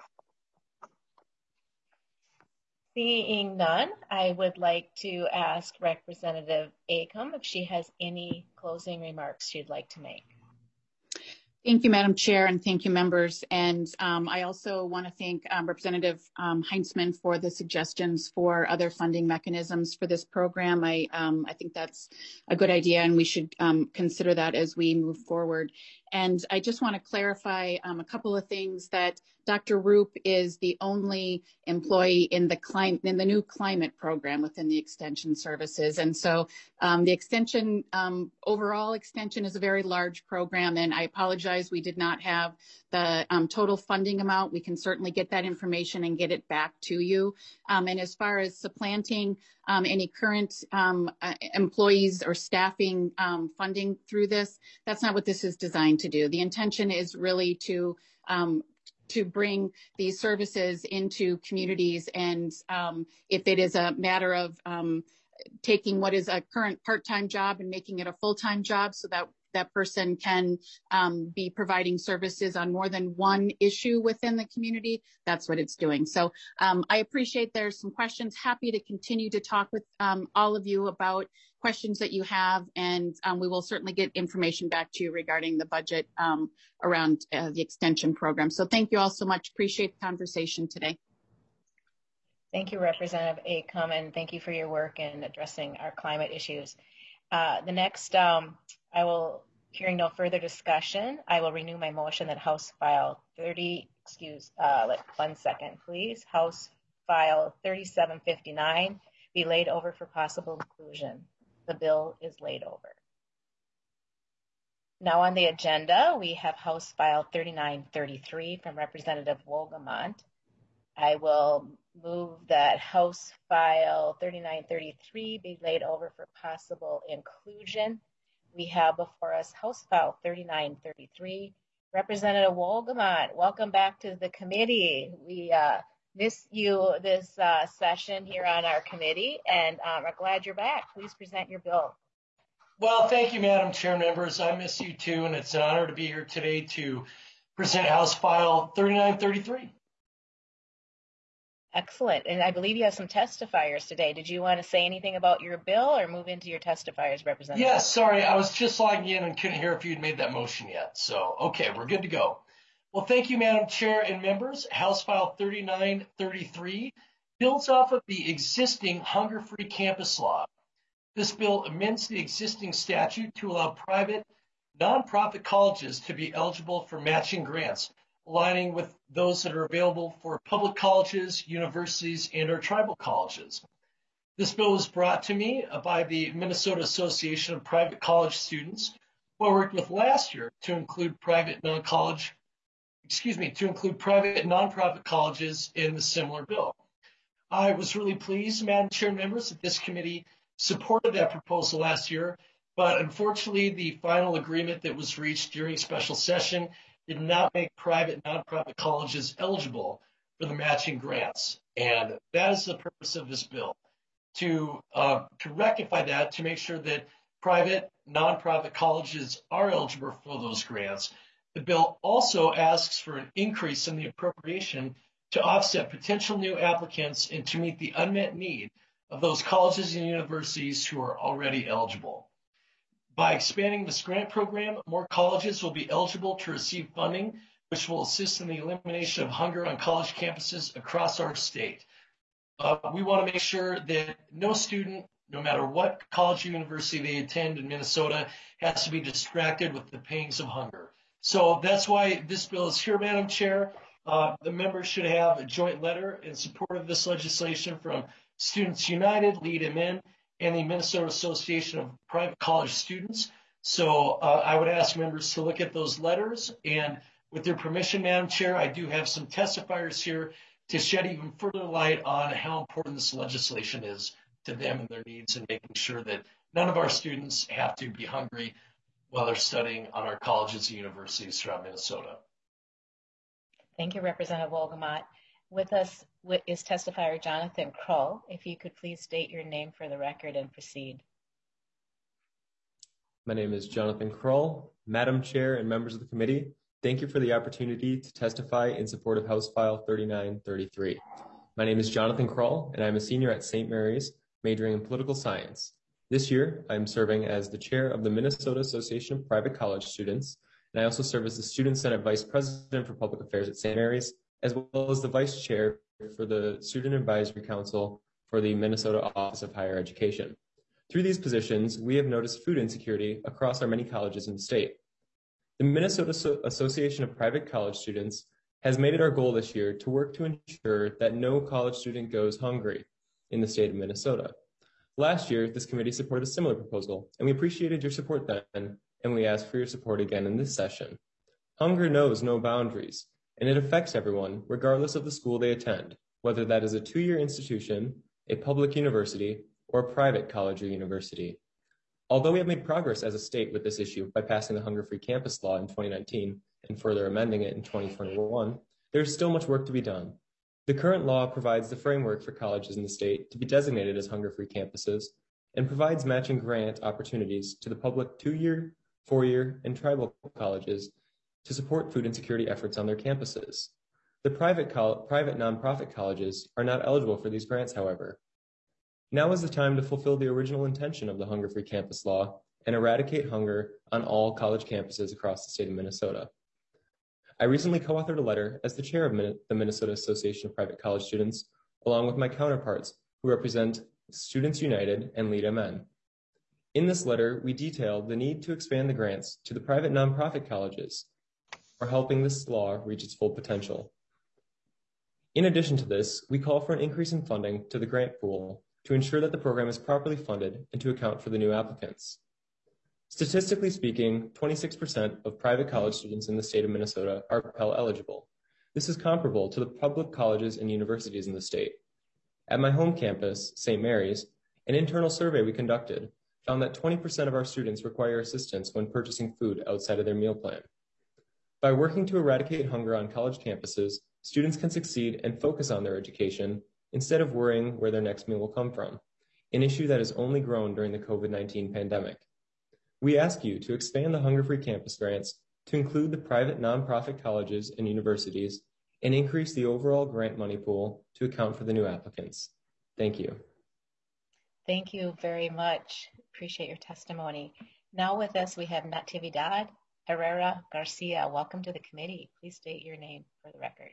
Seeing none, I would like to ask Representative Acomb if she has any closing remarks she'd like to make. Thank you, Madam Chair, and thank you, members. And um, I also want to thank um, Representative um, Heintzman for the suggestions for other funding mechanisms for this program. I, um, I think that's a good idea, and we should um, consider that as we move forward. And I just want to clarify um, a couple of things, that Doctor Roop is the only employee in the climate in the new climate program within the Extension Services. And so um, the extension, um, overall extension is a very large program, and I apologize we did not have the um, total funding amount. We can certainly get that information and get it back to you. Um, and as far as supplanting um, any current um, uh, employees or staffing um, funding through this, that's not what this is designed to do. The intention is really to um, to bring these services into communities, and um, if it is a matter of um, taking what is a current part-time job and making it a full-time job so that that person can um, be providing services on more than one issue within the community, that's what it's doing. So um, I appreciate there's some questions. Happy to continue to talk with um, all of you about questions that you have, and um, we will certainly get information back to you regarding the budget um, around uh, the extension program. So thank you all so much. Appreciate the conversation today. Thank you, Representative Acom, and thank you for your work in addressing our climate issues. Uh, the next, um, I will, hearing no further discussion, I will renew my motion that House File thirty, excuse, uh, let, one second, please. House File thirty-seven fifty-nine be laid over for possible inclusion. The bill is laid over. Now on the agenda, we have House File thirty-nine thirty-three from Representative Wolgamott. I will move that House File thirty-nine thirty-three be laid over for possible inclusion. We have before us House File thirty-nine thirty-three. Representative Wolgamott, welcome back to the committee. We uh, miss you this uh, session here on our committee, and um, we're glad you're back. Please present your bill. Well, thank you, Madam Chair, members. I miss you too, and it's an honor to be here today to present House File thirty-nine thirty-three. Excellent. And I believe you have some testifiers today. Did you want to say anything about your bill or move into your testifiers, Representative? Yes, sorry. I was just logging in and couldn't hear if you'd made that motion yet. So, okay, we're good to go. Well, thank you, Madam Chair and members. House File thirty-nine thirty-three builds off of the existing hunger-free campus law. This bill amends the existing statute to allow private, nonprofit colleges to be eligible for matching grants, aligning with those that are available for public colleges, universities, and or tribal colleges. This bill was brought to me by the Minnesota Association of Private College Students, who I worked with last year to include private non-college, excuse me, to include private nonprofit colleges in the similar bill. I was really pleased, Madam Chair and members, that this committee supported that proposal last year, but unfortunately the final agreement that was reached during special session did not make private nonprofit colleges eligible for the matching grants. And that is the purpose of this bill, to, uh, to rectify that, to make sure that private nonprofit colleges are eligible for those grants. The bill also asks for an increase in the appropriation to offset potential new applicants and to meet the unmet need of those colleges and universities who are already eligible. By expanding this grant program, more colleges will be eligible to receive funding, which will assist in the elimination of hunger on college campuses across our state. Uh, we want to make sure that no student, no matter what college or university they attend in Minnesota, has to be distracted with the pangs of hunger. So that's why this bill is here, Madam Chair. Uh, the members should have a joint letter in support of this legislation from Students United, Lead M N, and the Minnesota Association of Private College Students. So uh, I would ask members to look at those letters, and with your permission, Madam Chair, I do have some testifiers here to shed even further light on how important this legislation is to them and their needs, and making sure that none of our students have to be hungry while they're studying on our colleges and universities throughout Minnesota. Thank you, Representative Wolgamott. With us is testifier Jonathan Krull. If you could please state your name for the record and proceed. My name is Jonathan Krull. Madam Chair and members of the committee, thank you for the opportunity to testify in support of House File thirty-nine thirty-three. My name is Jonathan Krull, and I'm a senior at Saint Mary's, majoring in political science. This year, I'm serving as the chair of the Minnesota Association of Private College Students, and I also serve as the Student Senate Vice President for Public Affairs at Saint Mary's, as well as the Vice Chair for the Student Advisory Council for the Minnesota Office of Higher Education. Through these positions, we have noticed food insecurity across our many colleges in the state. The Minnesota Association of Private College Students has made it our goal this year to work to ensure that no college student goes hungry in the state of Minnesota. Last year, this committee supported a similar proposal, and we appreciated your support then, and we ask for your support again in this session. Hunger knows no boundaries, and it affects everyone, regardless of the school they attend, whether that is a two-year institution, a public university, or a private college or university. Although we have made progress as a state with this issue by passing the Hunger-Free Campus Law in twenty nineteen and further amending it in twenty twenty-one, there is still much work to be done. The current law provides the framework for colleges in the state to be designated as hunger-free campuses and provides matching grant opportunities to the public two-year, four-year, and tribal colleges to support food insecurity efforts on their campuses. The private, private nonprofit colleges are not eligible for these grants, however. Now is the time to fulfill the original intention of the Hunger-Free Campus Law and eradicate hunger on all college campuses across the state of Minnesota. I recently co-authored a letter as the chair of the Minnesota Association of Private College Students, along with my counterparts who represent Students United and Lead M N. In this letter, we detailed the need to expand the grants to the private nonprofit colleges for helping this law reach its full potential. In addition to this, we call for an increase in funding to the grant pool to ensure that the program is properly funded and to account for the new applicants. Statistically speaking, twenty-six percent of private college students in the state of Minnesota are Pell eligible. This is comparable to the public colleges and universities in the state. At my home campus, Saint Mary's, an internal survey we conducted found that twenty percent of our students require assistance when purchasing food outside of their meal plan. By working to eradicate hunger on college campuses, students can succeed and focus on their education instead of worrying where their next meal will come from, an issue that has only grown during the COVID nineteen pandemic. We ask you to expand the Hunger-Free Campus grants to include the private nonprofit colleges and universities and increase the overall grant money pool to account for the new applicants. Thank you. Thank you very much. Appreciate your testimony. Now with us, we have Natividad Herrera Garcia. Welcome to the committee. Please state your name for the record.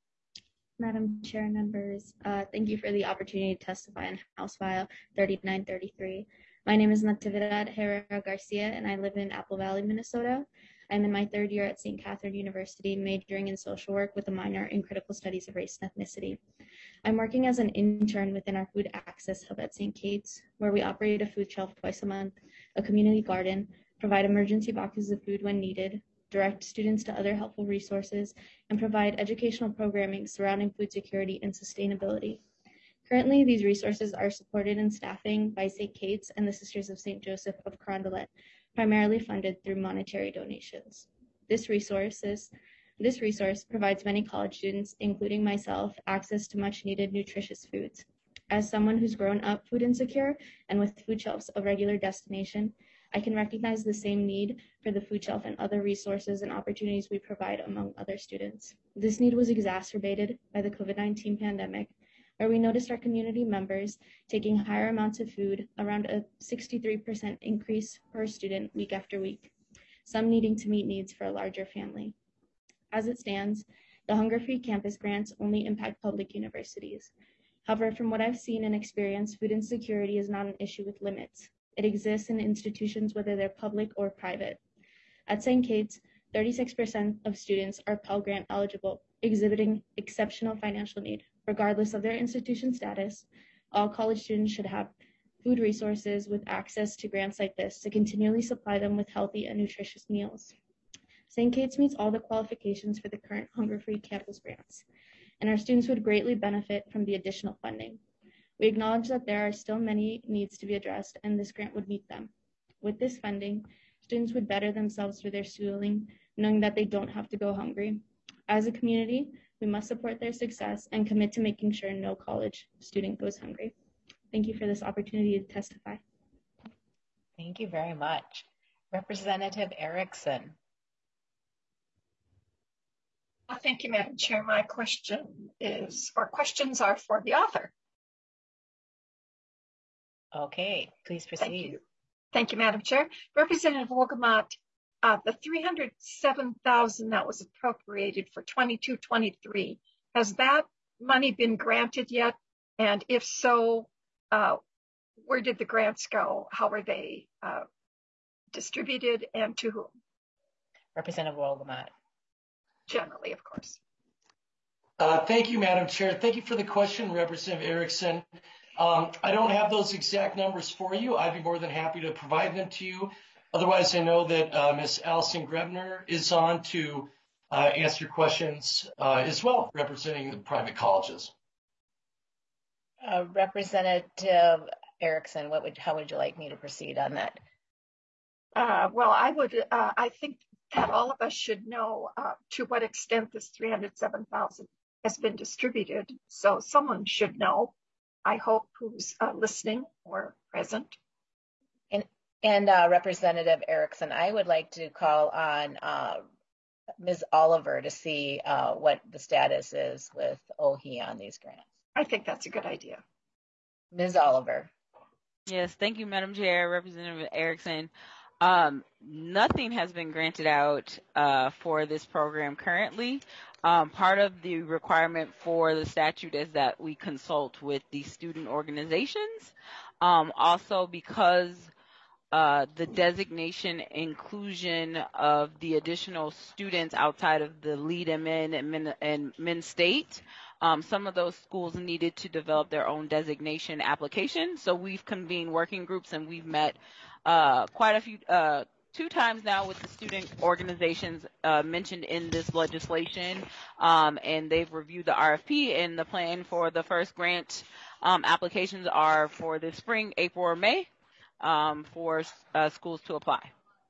Madam Chair and members, uh, thank you for the opportunity to testify on House File thirty-nine thirty-three. My name is Natividad Herrera Garcia, and I live in Apple Valley, Minnesota. I'm in my third year at Saint Catherine University, majoring in social work with a minor in critical studies of race and ethnicity. I'm working as an intern within our food access hub at Saint Kate's, where we operate a food shelf twice a month, a community garden, provide emergency boxes of food when needed, direct students to other helpful resources, and provide educational programming surrounding food security and sustainability. Currently, these resources are supported in staffing by Saint Kate's and the Sisters of Saint Joseph of Carondelet, primarily funded through monetary donations. This resources, this resource provides many college students, including myself, access to much needed nutritious foods. As someone who's grown up food insecure and with food shelves a regular destination, I can recognize the same need for the food shelf and other resources and opportunities we provide among other students. This need was exacerbated by the COVID nineteen pandemic, where we noticed our community members taking higher amounts of food, around a sixty-three percent increase per student week after week, some needing to meet needs for a larger family. As it stands, the Hunger-Free Campus grants only impact public universities. However, from what I've seen and experienced, food insecurity is not an issue with limits. It exists in institutions, whether they're public or private. At Saint Kate's, thirty-six percent of students are Pell Grant eligible, exhibiting exceptional financial need. Regardless of their institution status, all college students should have food resources with access to grants like this to continually supply them with healthy and nutritious meals. Saint Kate's meets all the qualifications for the current Hunger-Free Campus grants, and our students would greatly benefit from the additional funding. We acknowledge that there are still many needs to be addressed, and this grant would meet them. With this funding, students would better themselves through their schooling, knowing that they don't have to go hungry. As a community, we must support their success and commit to making sure no college student goes hungry. Thank you for this opportunity to testify. Thank you very much. Representative Erickson. Thank you, Madam Chair. My question is, or questions are for the author. Okay, please proceed. Thank you, Thank you Madam Chair. Representative Wolgamott, uh, the three hundred seven thousand that was appropriated for twenty-two twenty-three, has that money been granted yet? And if so, uh, where did the grants go? How were they uh, distributed and to whom? Representative Wolgamott. Generally, of course. Uh, thank you, Madam Chair. Thank you for the question, Representative Erickson. Um, I don't have those exact numbers for you. I'd be more than happy to provide them to you. Otherwise, I know that uh, Miz Allison Grebner is on to uh, answer questions uh, as well, representing the private colleges. Uh, Representative Erickson, what would, how would you like me to proceed on that? Uh, well, I would, uh, I think that all of us should know uh, to what extent this three hundred seven thousand has been distributed. So someone should know, I hope, who's uh, listening or present. And, and uh, Representative Erickson, I would like to call on uh, Miz Oliver to see uh, what the status is with O H I on these grants. I think that's a good idea. Miz Oliver. Yes, thank you, Madam Chair, Representative Erickson. Um, nothing has been granted out uh, for this program currently. Um, part of the requirement for the statute is that we consult with the student organizations. Um, also, because uh, the designation inclusion of the additional students outside of the lead M N and Min, and Min State, um, some of those schools needed to develop their own designation application. So we've convened working groups and we've met uh, quite a few, uh, two times now with the student organizations uh, mentioned in this legislation, um, and they've reviewed the R F P, and the plan for the first grant um, applications are for the spring, April or May, um, for uh, schools to apply.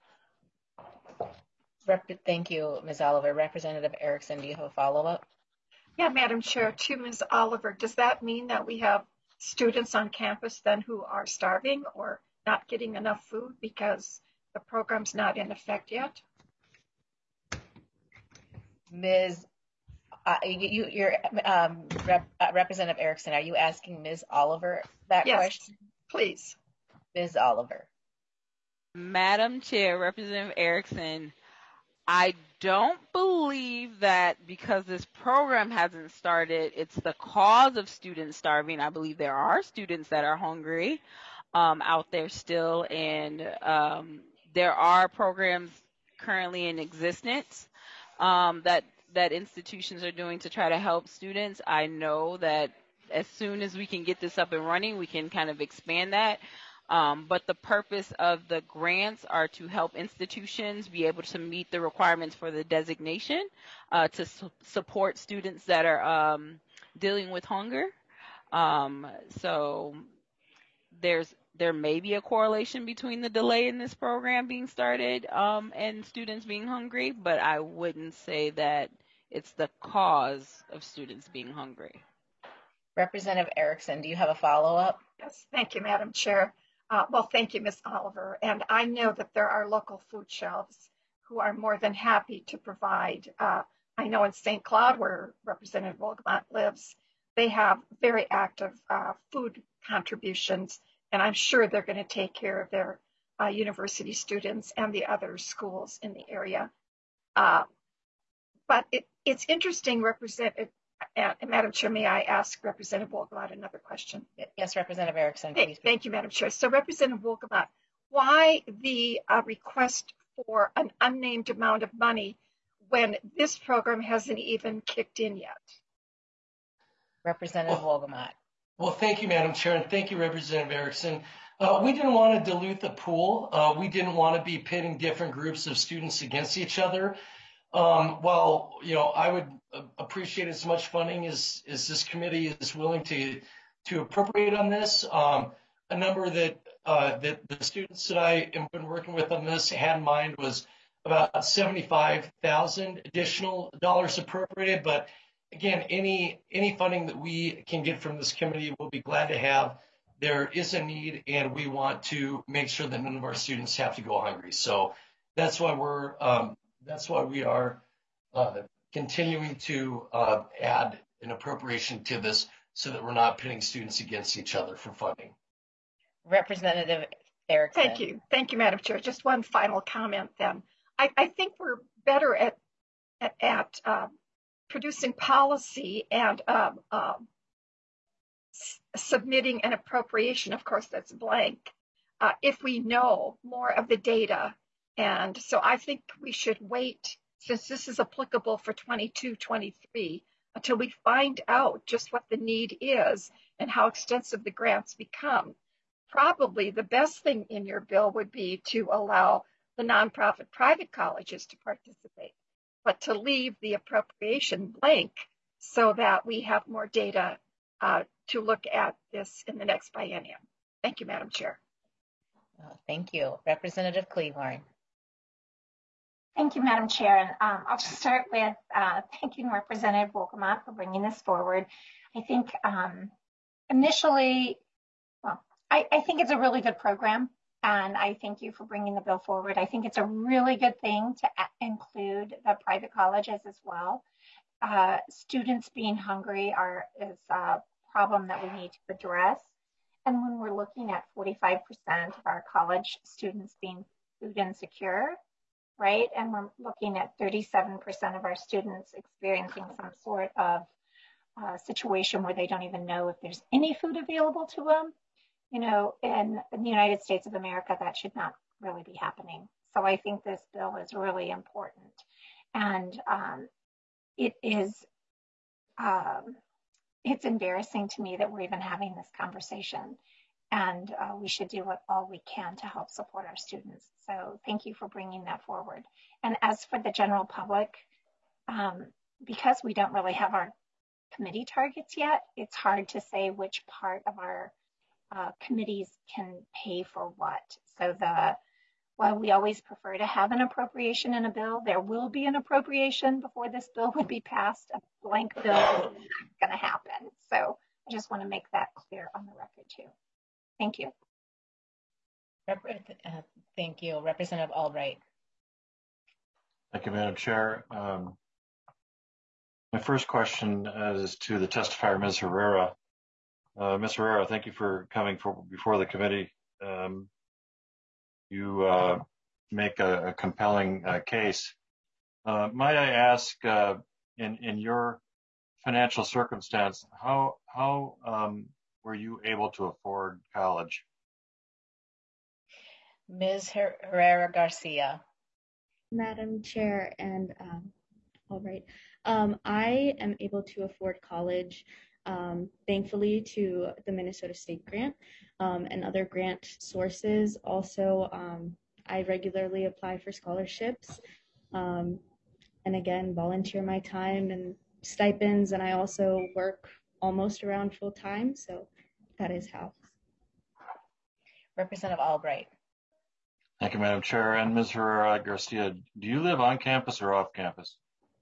Rep- Thank you, Miz Oliver. Representative Erickson, do you have a follow-up? Yeah, Madam Chair, to Miz Oliver, does that mean that we have students on campus then who are starving or not getting enough food because the program's not in effect yet? Miz Uh, you, you're um, Rep, uh, Representative Erickson, are you asking Miz Oliver that yes, question? Please. Miz Oliver. Madam Chair, Representative Erickson, I don't believe that because this program hasn't started, it's the cause of students starving. I believe there are students that are hungry um, out there still, and um, there are programs currently in existence um, that that institutions are doing to try to help students. I know that as soon as we can get this up and running, we can kind of expand that. Um, but the purpose of the grants are to help institutions be able to meet the requirements for the designation, uh, to su- support students that are um, dealing with hunger. Um, so there's there may be a correlation between the delay in this program being started um, and students being hungry, but I wouldn't say that it's the cause of students being hungry. Representative Erickson, do you have a follow-up? Yes, thank you, Madam Chair. Uh, well, thank you, Miz Oliver. And I know that there are local food shelves who are more than happy to provide. Uh, I know in Saint Cloud, where Representative Wolgamott lives, they have very active uh, food contributions, and I'm sure they're going to take care of their uh, university students and the other schools in the area. Uh, but it, it's interesting, Representative, uh, Madam Chair, may I ask Representative Wolgamott another question? Yes, Representative Erickson, please. Thank, thank you, Madam Chair. So Representative Wolgamott, why the uh, request for an unnamed amount of money when this program hasn't even kicked in yet? Representative well, Wolgamott. Well, thank you, Madam Chair, and thank you, Representative Erickson. Uh, we didn't want to dilute the pool. Uh, we didn't want to be pitting different groups of students against each other. Um, well, you know, I would appreciate as much funding as, as this committee is willing to to appropriate on this. Um, a number that uh, that the students that I have been working with on this had in mind was about seventy-five thousand additional dollars appropriated. But again, any any funding that we can get from this committee, we'll be glad to have. There is a need, and we want to make sure that none of our students have to go hungry. So that's why we're um, that's why we are uh, continuing to uh, add an appropriation to this, so that we're not pitting students against each other for funding. Representative Erickson. Thank you. Thank you, Madam Chair. Just one final comment then. I, I think we're better at at, at uh, producing policy and um, um, s- submitting an appropriation. Of course, that's blank. Uh, if we know more of the data, and so I think we should wait, since this is applicable for twenty-two, twenty-three, until we find out just what the need is and how extensive the grants become. Probably the best thing in your bill would be to allow the nonprofit private colleges to participate, but to leave the appropriation blank so that we have more data uh, to look at this in the next biennium. Thank you, Madam Chair. Uh, thank you. Representative Cleavorn. Thank you, Madam Chair. And um, I'll just start with uh, thanking Representative Wolgamott for bringing this forward. I think um, initially, well, I, I think it's a really good program, and I thank you for bringing the bill forward. I think it's a really good thing to include the private colleges as well. Uh, students being hungry are is a problem that we need to address. And when we're looking at forty-five percent of our college students being food insecure, right? And we're looking at thirty-seven percent of our students experiencing some sort of uh, situation where they don't even know if there's any food available to them. You know, in, in the United States of America, that should not really be happening. So I think this bill is really important. And um, it is, um, it's embarrassing to me that we're even having this conversation. And uh, we should do what all we can to help support our students. So thank you for bringing that forward. And as for the general public, um, because we don't really have our committee targets yet, it's hard to say which part of our uh, committees can pay for what. So the while we always prefer to have an appropriation in a bill, there will be an appropriation before this bill would be passed. A blank bill is not going to happen. So I just want to make that clear on the record too. Thank you. Uh, thank you. Representative Albright. Thank you, Madam Chair. Um, my first question is to the testifier, Miz Herrera. Uh, Miz Herrera, thank you for coming for, before the committee. Um, you uh, make a, a compelling uh, case. Uh, might I ask, uh, in, in your financial circumstance, how, how um, were you able to afford college? Miz Herrera Garcia. Madam Chair, and um, all right, um, I am able to afford college, um, thankfully, to the Minnesota State Grant um, and other grant sources. Also, um, I regularly apply for scholarships, um, and again, volunteer my time and stipends, and I also work almost around full time, so that is how. Representative Albright. Thank you, Madam Chair. And Miz Herrera Garcia, do you live on campus or off campus?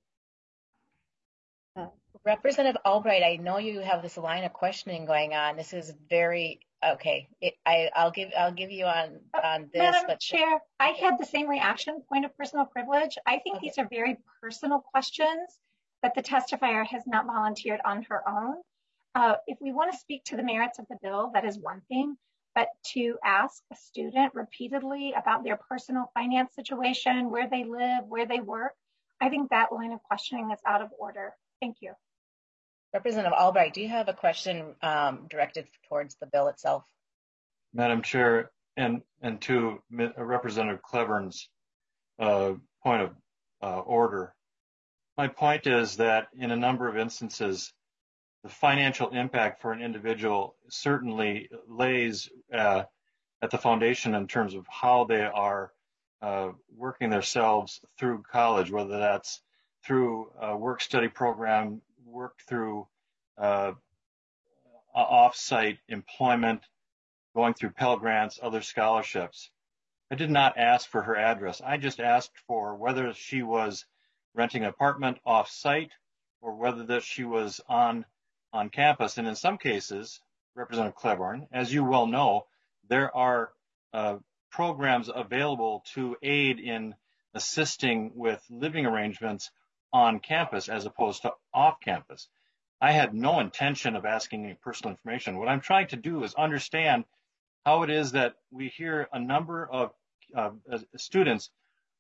Uh, Representative Albright, I know you have this line of questioning going on. This is very okay. It, I, I'll give I'll give you on on this. Madam but Chair, I had the same reaction. Point of personal privilege. I think okay. These are very personal questions that the testifier has not volunteered on her own. Uh, if we want to speak to the merits of the bill, that is one thing. But to ask a student repeatedly about their personal finance situation, where they live, where they work, I think that line of questioning is out of order. Thank you. Representative Albright, do you have a question um, directed towards the bill itself? Madam Chair, and, and to Representative Clevern's uh, point of uh, order, my point is that in a number of instances, the financial impact for an individual certainly lays uh, at the foundation in terms of how they are uh, working themselves through college, whether that's through a work-study program, work through uh, off-site employment, going through Pell Grants, other scholarships. I did not ask for her address. I just asked for whether she was renting an apartment off-site or whether that she was on on campus. And in some cases, Representative Cleburne, as you well know, there are uh, programs available to aid in assisting with living arrangements on campus as opposed to off campus. I had no intention of asking any personal information. What I'm trying to do is understand how it is that we hear a number of uh, students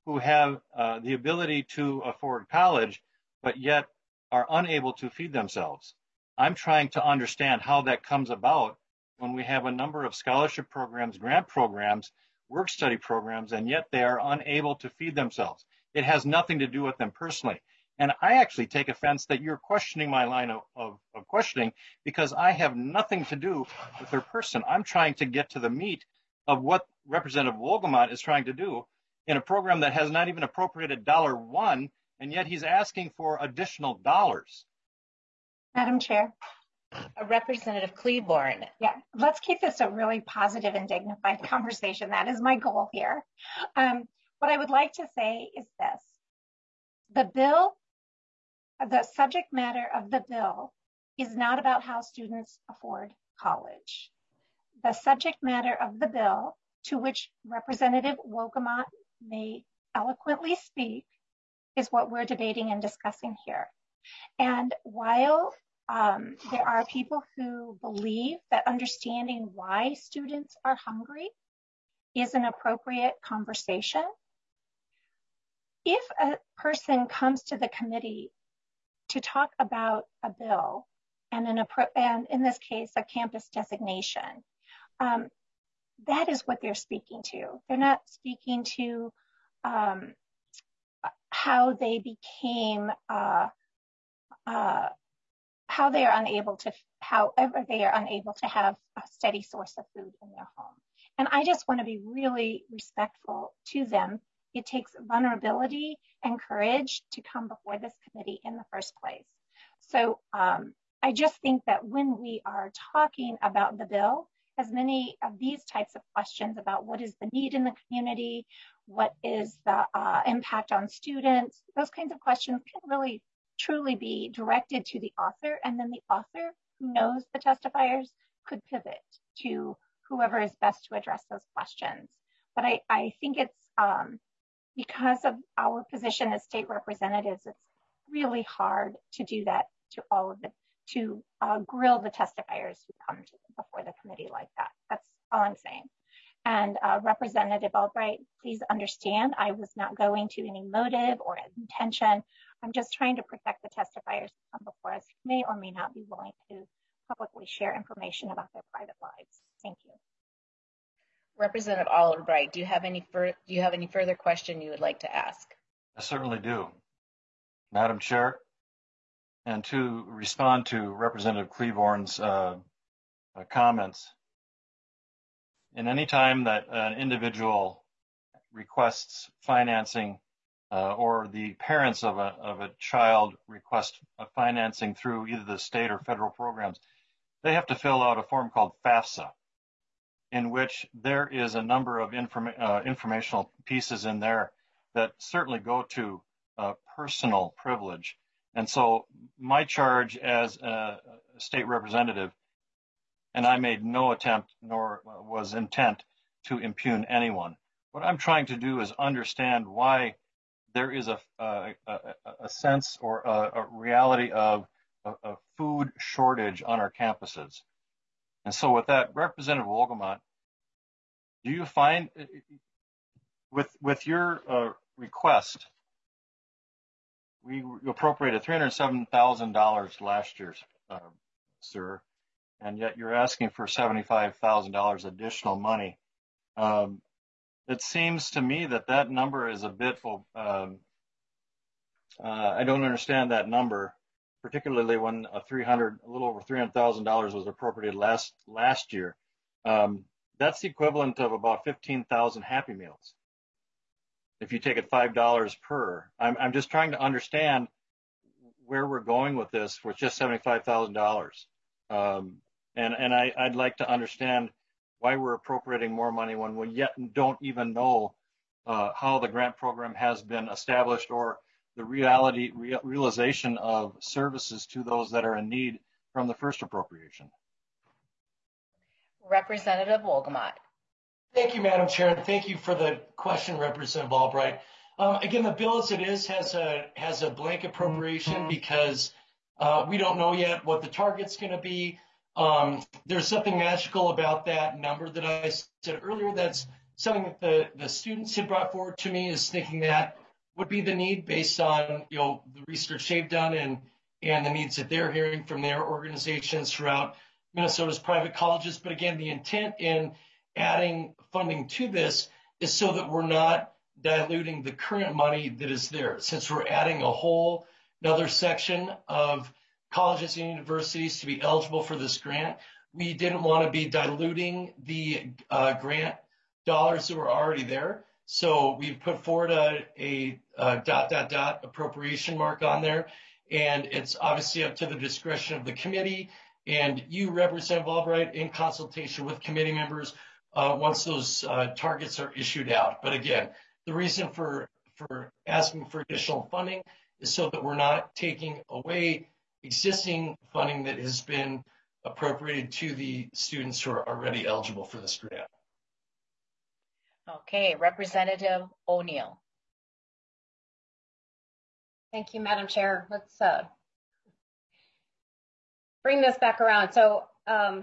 who have uh, the ability to afford college, but yet are unable to feed themselves. I'm trying to understand how that comes about when we have a number of scholarship programs, grant programs, work study programs, and yet they are unable to feed themselves. It has nothing to do with them personally. And I actually take offense that you're questioning my line of, of, of questioning, because I have nothing to do with their person. I'm trying to get to the meat of what Representative Wolgamott is trying to do in a program that has not even appropriated dollar one, and yet he's asking for additional dollars. Madam Chair. Uh, Representative Klevorn. Yeah, let's keep this a really positive and dignified conversation. That is my goal here. Um, what I would like to say is this. The bill, the subject matter of the bill is not about how students afford college. The subject matter of the bill, to which Representative Wolgamott may eloquently speak, is what we're debating and discussing here. And while um, there are people who believe that understanding why students are hungry is an appropriate conversation, if a person comes to the committee to talk about a bill and, an, and in this case, a campus designation, um, that is what they're speaking to. They're not speaking to um, how they became, uh, uh, how they are unable to, however they are unable to have a steady source of food in their home. And I just want to be really respectful to them. It takes vulnerability and courage to come before this committee in the first place. So um, I just think that when we are talking about the bill, as many of these types of questions about what is the need in the community, what is the uh, impact on students, those kinds of questions can really truly be directed to the author, and then the author who knows the testifiers could pivot to whoever is best to address those questions. But I, I think it's um, because of our position as state representatives, it's really hard to do that to all of the, to uh, grill the testifiers who come to, before the committee like that. That's all I'm saying. And uh, Representative Albright, please understand, I was not going to any motive or intention. I'm just trying to protect the testifiers who come before us who may or may not be willing to publicly share information about their private lives. Thank you. Representative Albright, do you have any fur do you have any further question you would like to ask? I certainly do. Madam Chair, and to respond to Representative Klevorn's uh, uh, comments, in any time that an individual requests financing uh, or the parents of a, of a child request a financing through either the state or federal programs, they have to fill out a form called FAFSA, in which there is a number of informa uh, informational pieces in there that certainly go to uh, personal privilege. And so my charge as a state representative, and I made no attempt nor was intent to impugn anyone. What I'm trying to do is understand why there is a, a, a, a sense or a, a reality of a, a food shortage on our campuses. And so with that, Representative Wolgamott, do you find, with, with your uh, request, we appropriated three hundred seven thousand dollars last year, uh, sir, and yet you're asking for seventy-five thousand dollars additional money. Um, it seems to me that that number is a bit, um, uh, I don't understand that number, particularly when a three hundred, a little over three hundred thousand dollars was appropriated last last year. Um, that's the equivalent of about fifteen thousand Happy Meals. If you take it five dollars per, I'm, I'm just trying to understand where we're going with this with just seventy-five thousand dollars. Um, and and I, I'd like to understand why we're appropriating more money when we yet don't even know uh, how the grant program has been established or the reality real, realization of services to those that are in need from the first appropriation. Representative Wolgamott. Thank you, Madam Chair, and thank you for the question, Representative Albright. Um, again, the bill as it is has a has a blank appropriation because uh, we don't know yet what the target's going to be. Um, there's something magical about that number that I said earlier that's something that the, the students had brought forward to me is thinking that would be the need based on, you know, the research they've done and, and the needs that they're hearing from their organizations throughout Minnesota's private colleges. But again, the intent in adding funding to this is so that we're not diluting the current money that is there. Since we're adding a whole another section of colleges and universities to be eligible for this grant, we didn't want to be diluting the uh, grant dollars that were already there. So we've put forward a, a, a dot, dot, dot appropriation mark on there. And it's obviously up to the discretion of the committee and you, Representative Albright, in consultation with committee members uh, once those uh, targets are issued out. But again, the reason for, for asking for additional funding is so that we're not taking away existing funding that has been appropriated to the students who are already eligible for this grant. Okay, Representative O'Neill. Thank you, Madam Chair. Let's uh, bring this back around. So um,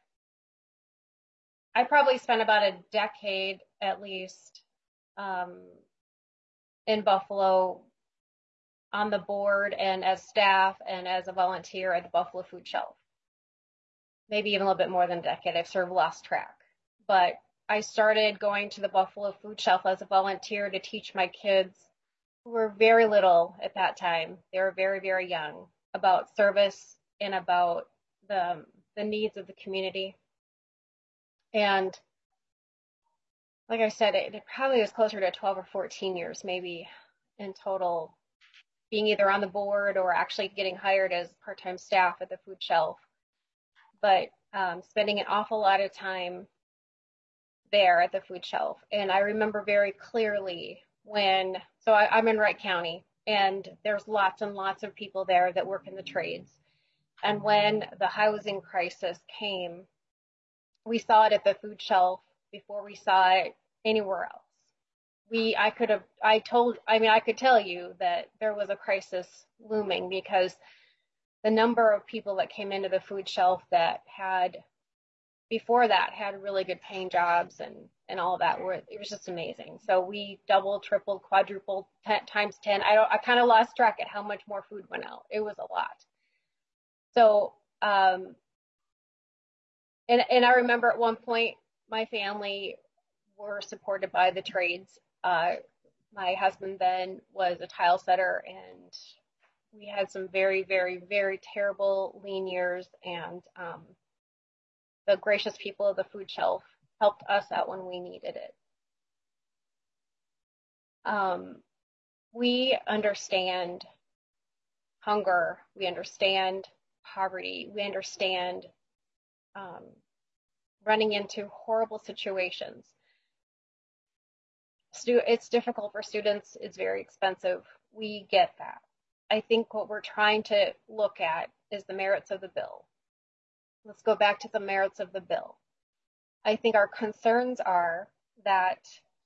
I probably spent about a decade at least um, in Buffalo on the board and as staff and as a volunteer at the Buffalo Food Shelf. Maybe even a little bit more than a decade. I've sort of lost track. But I started going to the Buffalo Food Shelf as a volunteer to teach my kids who were very little at that time. They were very, very young, about service and about the, the needs of the community. And like I said, it, it probably was closer to twelve or fourteen years maybe in total, being either on the board or actually getting hired as part-time staff at the food shelf. But um, spending an awful lot of time there at the food shelf. And I remember very clearly when, so I, I'm in Wright County, and there's lots and lots of people there that work in the trades. And when the housing crisis came, we saw it at the food shelf before we saw it anywhere else. We, I could have, I told, I mean, I could tell you that there was a crisis looming because the number of people that came into the food shelf that had, before that, had really good paying jobs and, and all of that, were, it was just amazing. So we doubled, tripled, quadrupled, ten, times ten. I don't, I kind of lost track at how much more food went out. It was a lot. So, um, and, and I remember at one point, my family were supported by the trades. Uh, my husband then was a tile setter, and we had some very, very, very terrible lean years, and um, the gracious people of the food shelf helped us out when we needed it. Um, we understand hunger, we understand poverty, we understand um, running into horrible situations. Stu- it's difficult for students, it's very expensive. We get that. I think what we're trying to look at is the merits of the bill. Let's go back to the merits of the bill. I think our concerns are that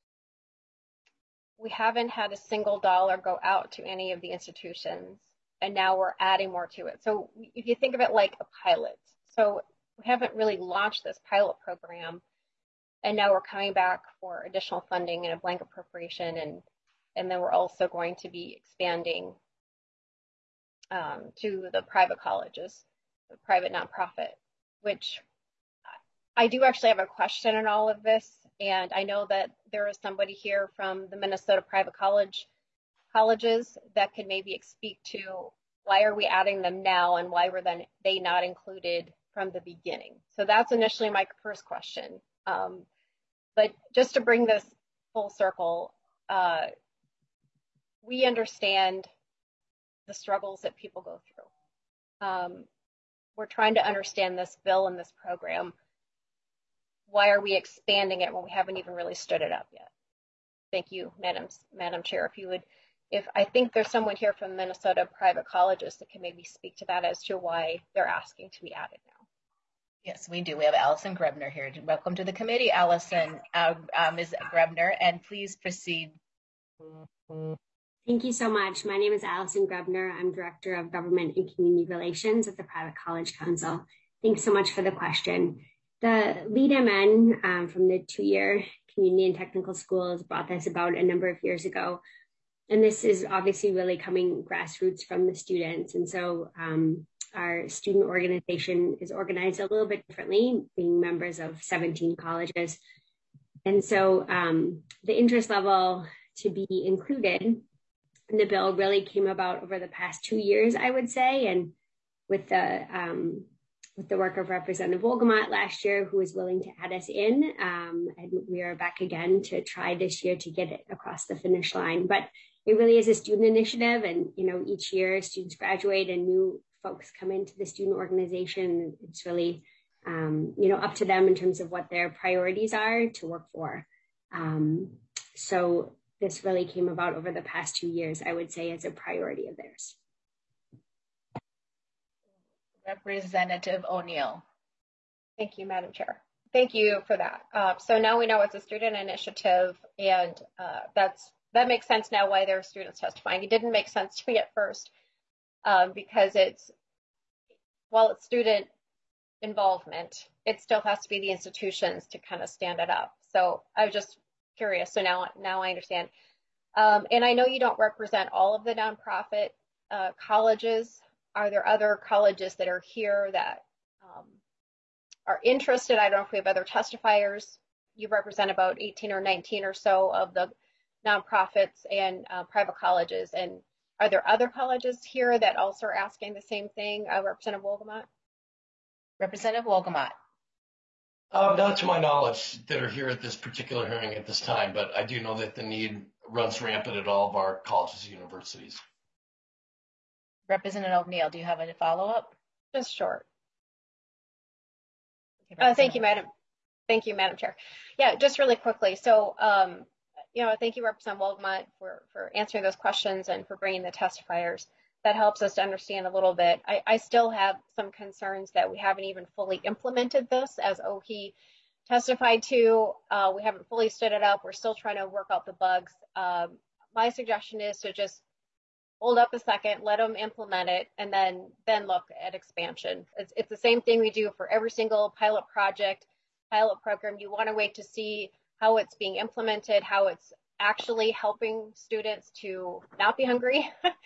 we haven't had a single dollar go out to any of the institutions, and now we're adding more to it. So if you think of it like a pilot, so we haven't really launched this pilot program, and now we're coming back for additional funding and a blank appropriation, and, and then we're also going to be expanding um, to the private colleges, the private nonprofit, which I do actually have a question in all of this, and I know that there is somebody here from the Minnesota private college colleges that could maybe speak to why are we adding them now and why were then they not included from the beginning. So that's initially my first question. Um, but just to bring this full circle, uh, we understand the struggles that people go through. Um, we're trying to understand this bill and this program. Why are we expanding it when we haven't even really stood it up yet? Thank you, Madam, Madam Chair. If you would, if I think there's someone here from Minnesota private colleges that can maybe speak to that as to why they're asking to be added now. Yes, we do. We have Allison Grebner here. Welcome to the committee, Allison, uh, uh, Miz Grebner, and please proceed. Thank you so much. My name is Allison Grebner. I'm Director of Government and Community Relations at the Private College Council. Thanks so much for the question. The LEAD M N um, from the two-year Community and Technical Schools brought this about a number of years ago. And this is obviously really coming grassroots from the students. And so um, our student organization is organized a little bit differently, being members of seventeen colleges. And so um, the interest level to be included in the bill really came about over the past two years, I would say. And with the um, with the work of Representative Wolgamott last year, who was willing to add us in, um, and we are back again to try this year to get it across the finish line. But it really is a student initiative, and you know, each year students graduate and new folks come into the student organization. It's really um, you know, up to them in terms of what their priorities are to work for. Um, so this really came about over the past two years, I would say, as a priority of theirs. Representative O'Neill. Thank you, Madam Chair. Thank you for that. Uh, so now we know it's a student initiative, and uh, that's that makes sense now why there are students testifying. It didn't make sense to me at first um, because it's, while it's student involvement, it still has to be the institutions to kind of stand it up. So I was just curious. So now, now I understand. Um, and I know you don't represent all of the nonprofit uh, colleges. Are there other colleges that are here that um, are interested? I don't know if we have other testifiers. You represent about eighteen or nineteen or so of the nonprofits and uh, private colleges. And are there other colleges here that also are asking the same thing? Uh, Representative Wolgamott? Representative Wolgamott. Um, not to my knowledge that are here at this particular hearing at this time, but I do know that the need runs rampant at all of our colleges and universities. Representative O'Neill, do you have a follow-up? Just short. Uh, thank you, Madam. Thank you, Madam Chair. Yeah, just really quickly. So, um, you know, thank you, Representative Wolgamott, for, for answering those questions and for bringing the testifiers. That helps us to understand a little bit. I, I still have some concerns that we haven't even fully implemented this, as Ohi testified to. Uh, we haven't fully stood it up. We're still trying to work out the bugs. Um, my suggestion is to just hold up a second, let them implement it, and then then look at expansion. It's, it's the same thing we do for every single pilot project, pilot program. You want to wait to see how it's being implemented, how it's actually helping students to not be hungry.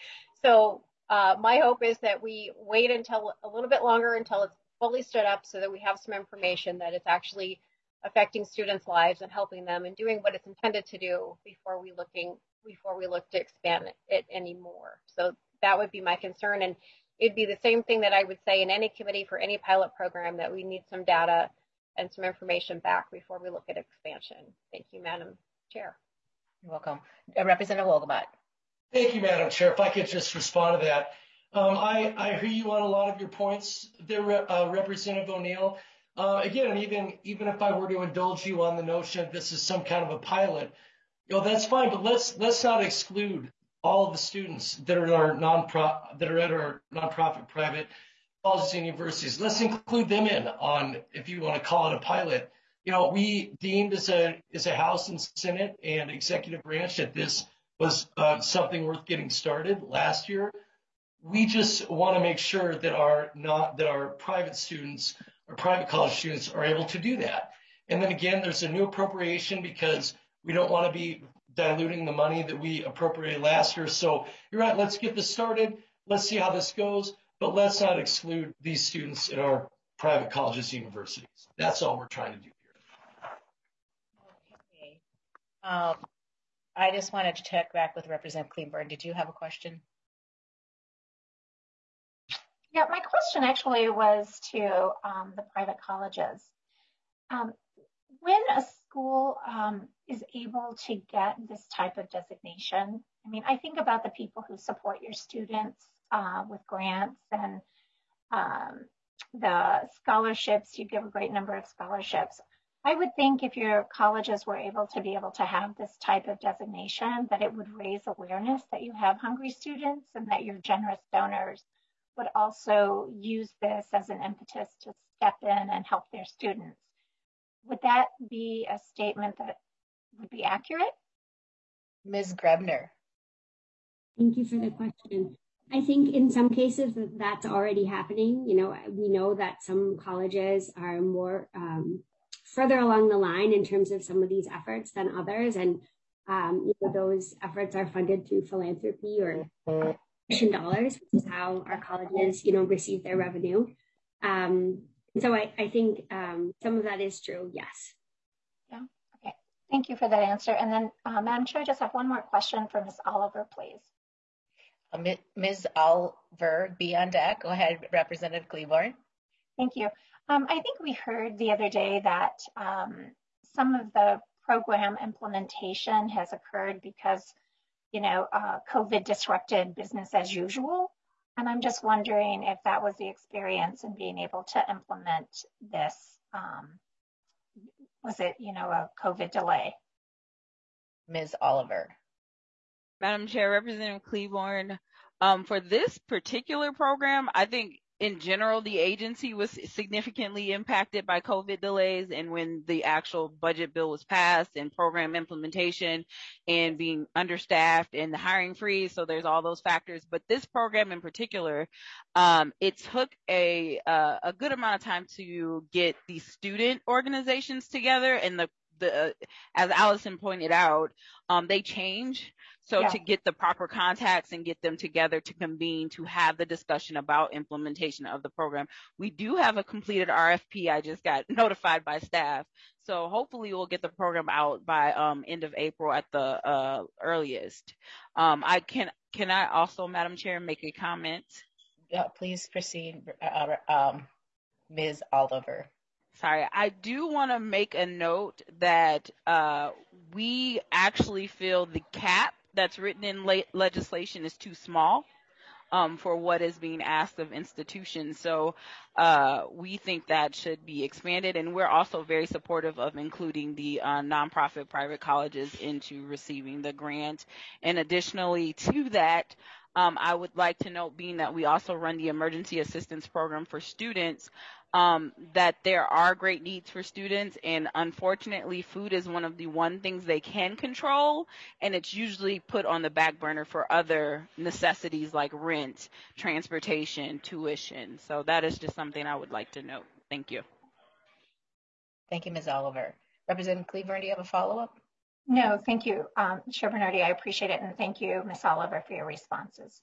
So uh, my hope is that we wait until a little bit longer until it's fully stood up so that we have some information that it's actually affecting students' lives and helping them and doing what it's intended to do before we looking before we look to expand it anymore. So that would be my concern. And it'd be the same thing that I would say in any committee for any pilot program, that we need some data and some information back before we look at expansion. Thank you, Madam Chair. You're welcome. Uh, Representative Wolgamott. Thank you, Madam Chair. If I could just respond to that. Um, I, I hear you on a lot of your points there, uh, Representative O'Neill. Uh, again, even, even if I were to indulge you on the notion that this is some kind of a pilot, you know, that's fine, but let's let's not exclude all of the students that are our non-pro that are at our nonprofit private colleges and universities. Let's include them in on, if you want to call it a pilot. You know, we deemed as a as a House and Senate and executive branch that this was uh, something worth getting started last year. We just want to make sure that our not that our private students, our private college students, are able to do that. And then again, there's a new appropriation because we don't want to be diluting the money that we appropriated last year. So you're right, let's get this started. Let's see how this goes, but let's not exclude these students in our private colleges and universities. That's all we're trying to do here. Okay. Um, I just wanted to check back with Representative Cleburne. Did you have a question? Yeah, my question actually was to um, the private colleges. Um, when a school um, is able to get this type of designation, I mean, I think about the people who support your students uh, with grants and um, the scholarships. You give a great number of scholarships. I would think if your colleges were able to be able to have this type of designation, that it would raise awareness that you have hungry students and that your generous donors would also use this as an impetus to step in and help their students. Would that be a statement that would be accurate? Miz Grebner. Thank you for the question. I think in some cases that that's already happening. You know, we know that some colleges are more um, further along the line in terms of some of these efforts than others. And um, you know, those efforts are funded through philanthropy or mission dollars, which is how our colleges, you know, receive their revenue. Um, so I, I think um, some of that is true, yes. Yeah, okay. Thank you for that answer. And then, uh, Madam Chair, I just have one more question for Miz Oliver, please. Uh, Miz Oliver, be on deck. Go ahead, Representative Klevorn. Thank you. Um, I think we heard the other day that um, some of the program implementation has occurred because, you know, uh, COVID disrupted business as usual. And I'm just wondering if that was the experience in being able to implement this. Um, was it, you know, a COVID delay? Miz Oliver. Madam Chair, Representative Klevorn, um, for this particular program, I think in general, the agency was significantly impacted by COVID delays, and when the actual budget bill was passed and program implementation and being understaffed and the hiring freeze. So there's all those factors. But this program in particular, um, it took a, uh, a good amount of time to get the student organizations together, and the The, uh, as Allison pointed out, um, they change. So yeah. To get the proper contacts and get them together to convene to have the discussion about implementation of the program. We do have a completed R F P. I just got notified by staff. So hopefully we'll get the program out by um, end of April at the uh, earliest. Um, I can, can I also, Madam Chair, make a comment? Yeah, please proceed, uh, um, Miz Oliver. Sorry, I do want to make a note that uh, we actually feel the cap that's written in le- legislation is too small um, for what is being asked of institutions. So uh, we think that should be expanded, and we're also very supportive of including the uh, nonprofit private colleges into receiving the grant. And additionally to that, um, I would like to note, being that we also run the emergency assistance program for students, Um, that there are great needs for students, and unfortunately food is one of the one things they can control, and it's usually put on the back burner for other necessities like rent, transportation, tuition. So that is just something I would like to note. Thank you. Thank you, Miz Oliver. Representative Klevorn, do you have a follow-up? No, thank you, um, Chair Bernardi. I appreciate it, and thank you, Miz Oliver, for your responses.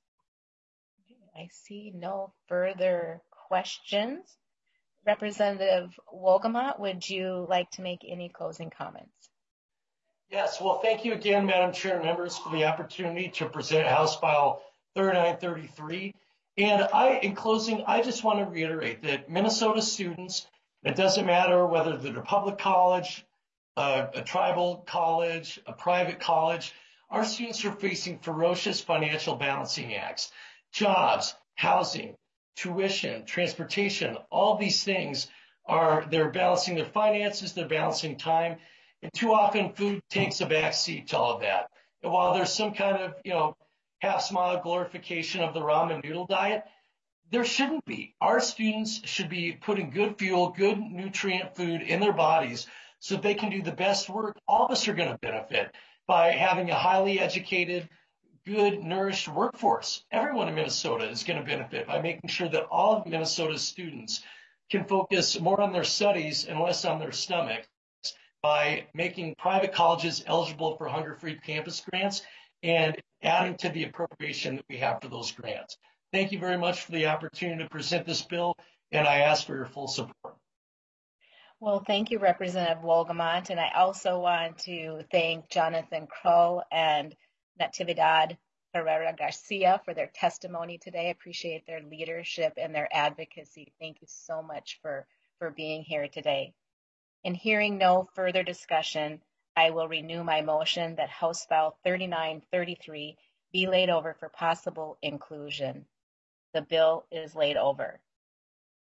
I see no further questions. Representative Wolgamott, would you like to make any closing comments? Yes, well, thank you again, Madam Chair and members, for the opportunity to present House File thirty-nine thirty-three. And I, in closing, I just want to reiterate that Minnesota students, it doesn't matter whether they're a public college, a, a tribal college, a private college, our students are facing ferocious financial balancing acts, jobs, housing, tuition, transportation, all these things are, they're balancing their finances, they're balancing time, and too often food takes a backseat to all of that. And while there's some kind of, you know, half-smile glorification of the ramen noodle diet, there shouldn't be. Our students should be putting good fuel, good nutrient food in their bodies so they can do the best work. All of us are going to benefit by having a highly educated, good, nourished workforce. Everyone in Minnesota is going to benefit by making sure that all of Minnesota's students can focus more on their studies and less on their stomachs by making private colleges eligible for hunger-free campus grants and adding to the appropriation that we have for those grants. Thank you very much for the opportunity to present this bill, and I ask for your full support. Well, thank you, Representative Wolgamott, and I also want to thank Jonathan Kroll and Natividad Herrera Garcia for their testimony today. I appreciate their leadership and their advocacy. Thank you so much for, for being here today. In hearing no further discussion, I will renew my motion that House File thirty-nine thirty-three be laid over for possible inclusion. The bill is laid over.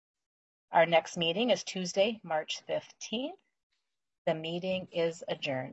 Our next meeting is Tuesday, March fifteenth. The meeting is adjourned.